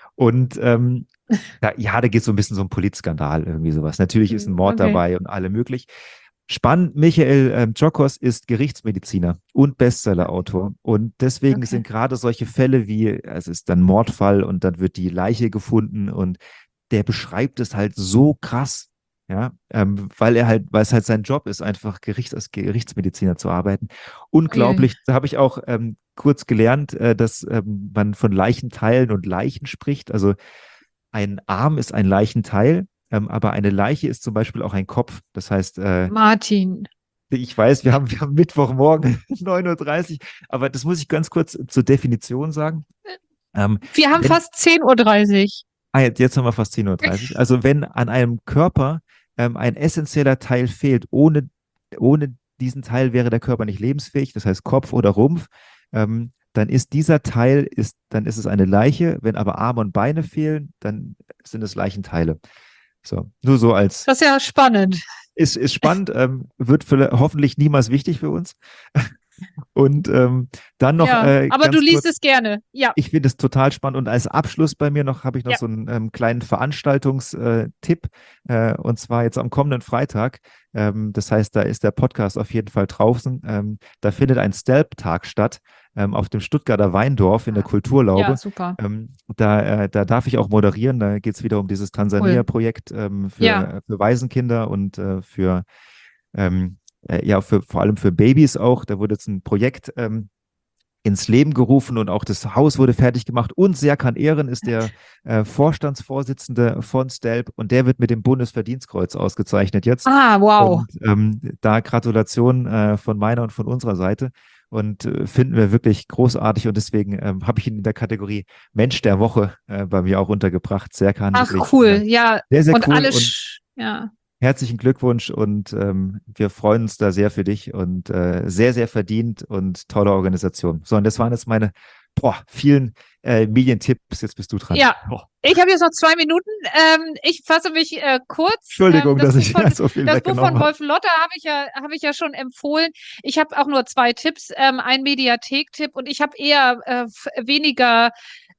Und ähm, da, ja, da geht es so ein bisschen so um Politskandal, irgendwie sowas. Natürlich ist ein Hm, Mord okay. dabei und alle möglich. Spannend, Michael ähm, Djokos ist Gerichtsmediziner und Bestsellerautor. Und deswegen Okay. sind gerade solche Fälle wie, es ist dann Mordfall und dann wird die Leiche gefunden und der beschreibt es halt so krass, ja, ähm, weil er halt, weil es halt sein Job ist, einfach Gerichts, als Gerichtsmediziner zu arbeiten. Ui. Unglaublich, da habe ich auch ähm, kurz gelernt, äh, dass ähm, man von Leichenteilen und Leichen spricht. Also ein Arm ist ein Leichenteil, ähm, aber eine Leiche ist zum Beispiel auch ein Kopf. Das heißt, äh, Martin. ich weiß, wir haben, wir haben Mittwochmorgen neun Uhr dreißig, aber das muss ich ganz kurz zur Definition sagen. Ähm, Wir haben wenn fast zehn Uhr dreißig. Ah, jetzt, jetzt haben wir fast zehn Uhr dreißig. Also wenn an einem Körper ähm, ein essentieller Teil fehlt, ohne, ohne diesen Teil wäre der Körper nicht lebensfähig, das heißt Kopf oder Rumpf, ähm, dann ist dieser Teil, ist, dann ist es eine Leiche. Wenn aber Arme und Beine fehlen, dann sind es Leichenteile. So, nur so als, Das ist ja spannend. ist, ist spannend, ähm, wird für, hoffentlich niemals wichtig für uns. Und ähm, dann noch Ja, äh, aber du ganz liest kurz, es gerne. Ja, ich finde es total spannend und als Abschluss bei mir noch habe ich noch ja. so einen ähm, kleinen Veranstaltungstipp äh, und zwar jetzt am kommenden Freitag. Ähm, das heißt, da ist der Podcast auf jeden Fall draußen. Ähm, da findet ein Stelp-Tag statt ähm, auf dem Stuttgarter Weindorf in der Ah, ja, Kulturlaube. super. Ähm, da, äh, da darf ich auch moderieren. Da geht es wieder um dieses Cool. Tansania-Projekt ähm, Ja, für, für Waisenkinder und äh, für ähm, äh, ja, für, vor allem für Babys auch. Da wurde jetzt ein Projekt ähm, ins Leben gerufen und auch das Haus wurde fertig gemacht. Und Serkan Ehren ist der äh, Vorstandsvorsitzende von Stelp und der wird mit dem Bundesverdienstkreuz ausgezeichnet jetzt. ah, wow. Und ähm, da Gratulation äh, von meiner und von unserer Seite und äh, finden wir wirklich großartig und deswegen ähm, habe ich ihn in der Kategorie Mensch der Woche äh, bei mir auch untergebracht. Serkan Ach, wirklich äh, cool. Ja, sehr, sehr und cool und alles, ja, herzlichen Glückwunsch und ähm, wir freuen uns da sehr für dich und äh, sehr, sehr verdient und tolle Organisation. So, und das waren jetzt meine boah, vielen äh, Medientipps. Jetzt bist du dran. ja. Oh, Ich habe jetzt noch zwei Minuten. Ähm, ich fasse mich äh, kurz. Ähm, Entschuldigung, das dass Buch ich von, so viel das Buch weggenommen von habe. Wolf Lotter habe ich ja, habe ich ja schon empfohlen. Ich habe auch nur zwei Tipps, ähm, ein Mediathek-Tipp und ich habe eher äh, f- weniger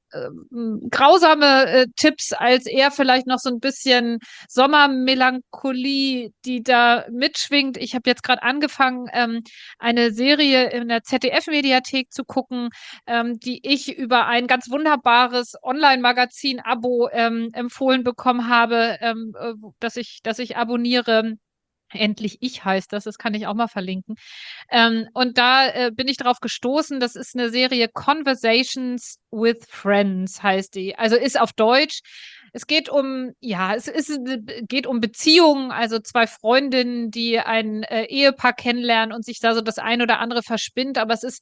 äh, grausame äh, Tipps, als eher vielleicht noch so ein bisschen Sommermelancholie, die da mitschwingt. Ich habe jetzt gerade angefangen, ähm, eine Serie in der Z D F-Mediathek zu gucken, ähm, die ich über ein ganz wunderbares Online-Magazin-Abo ähm, empfohlen bekommen habe, ähm, äh, das ich, das ich abonniere. Endlich ich heißt das, das kann ich auch mal verlinken. Ähm, und da äh, bin ich drauf gestoßen, das ist eine Serie Conversations with Friends, heißt die. Also ist auf Deutsch. Es geht um, ja, es ist, geht um Beziehungen, also zwei Freundinnen, die ein äh, Ehepaar kennenlernen und sich da so das ein oder andere verspinnt. Aber es ist,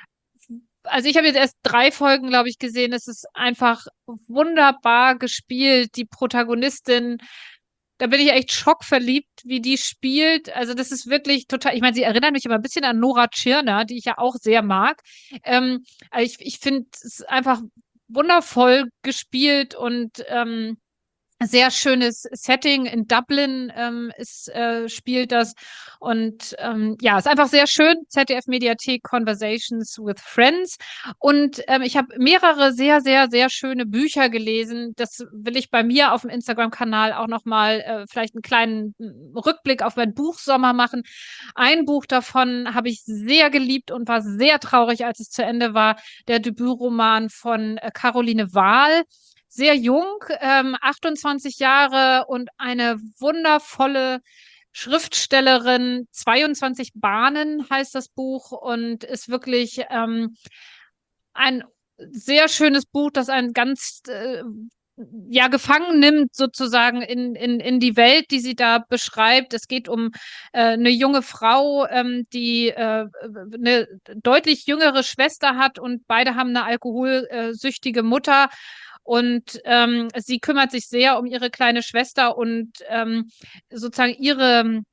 also ich habe jetzt erst drei Folgen, glaube ich, gesehen. Es ist einfach wunderbar gespielt. Die Protagonistin, da bin ich echt schockverliebt, wie die spielt. Also das ist wirklich total, ich meine, sie erinnert mich immer ein bisschen an Nora Tschirner, die ich ja auch sehr mag. Ähm, aber ich ich finde es einfach wundervoll gespielt und ähm, sehr schönes Setting in Dublin ähm, ist, äh, spielt das. Und ähm, ja, ist einfach sehr schön. Z D F-Mediathek Conversations with Friends. Und ähm, ich habe mehrere sehr, sehr, sehr schöne Bücher gelesen. Das will ich bei mir auf dem Instagram-Kanal auch nochmal äh, vielleicht einen kleinen mm, Rückblick auf meinen Buchsommer machen. Ein Buch davon habe ich sehr geliebt und war sehr traurig, als es zu Ende war. Der Debütroman von äh, Caroline Wahl. Sehr jung, ähm, achtundzwanzig Jahre und eine wundervolle Schriftstellerin. zweiundzwanzig Bahnen heißt das Buch und ist wirklich ähm, ein sehr schönes Buch, das einen ganz äh, ja gefangen nimmt sozusagen in, in, in die Welt, die sie da beschreibt. Es geht um äh, eine junge Frau, ähm, die äh, eine deutlich jüngere Schwester hat und beide haben eine alkoholsüchtige Mutter. Und ähm, sie kümmert sich sehr um ihre kleine Schwester und ähm, sozusagen ihre,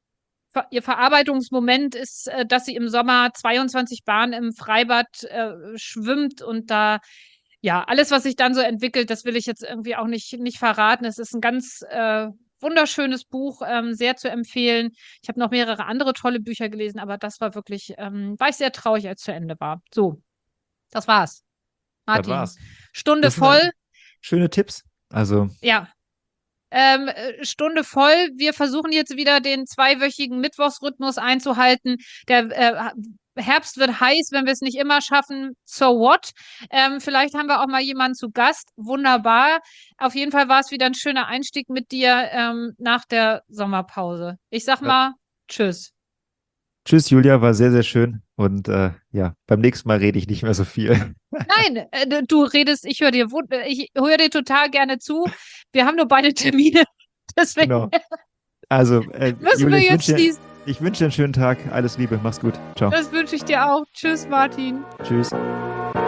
ihr Verarbeitungsmoment ist, äh, dass sie im Sommer zweiundzwanzig Bahnen im Freibad äh, schwimmt und da, ja, alles, was sich dann so entwickelt, das will ich jetzt irgendwie auch nicht, nicht verraten. Es ist ein ganz äh, wunderschönes Buch, ähm, sehr zu empfehlen. Ich habe noch mehrere andere tolle Bücher gelesen, aber das war wirklich, ähm, war ich sehr traurig, als es zu Ende war. So, das war's. Das Martin, war's. Stunde Das sind äh, voll. schöne Tipps. Also, Ja, ähm, äh, Stunde voll. Wir versuchen jetzt wieder den zweiwöchigen Mittwochsrhythmus einzuhalten. Der äh, Herbst wird heiß, wenn wir es nicht immer schaffen. So what? Ähm, vielleicht haben wir auch mal jemanden zu Gast. Wunderbar. Auf jeden Fall war es wieder ein schöner Einstieg mit dir ähm, nach der Sommerpause. Ich sag äh, mal, tschüss. tschüss, Julia, war sehr, sehr schön. Und äh, ja, beim nächsten Mal rede ich nicht mehr so viel. Nein, äh, du redest, ich höre dir, wund- äh, ich höre dir total gerne zu. Wir haben nur beide Termine, deswegen Genau. Also, äh, müssen Julia, wir ich jetzt wünsche dir, schließen. ich wünsche dir einen schönen Tag. Alles Liebe. Mach's gut. Ciao. Das wünsche ich dir auch. Tschüss, Martin. Tschüss.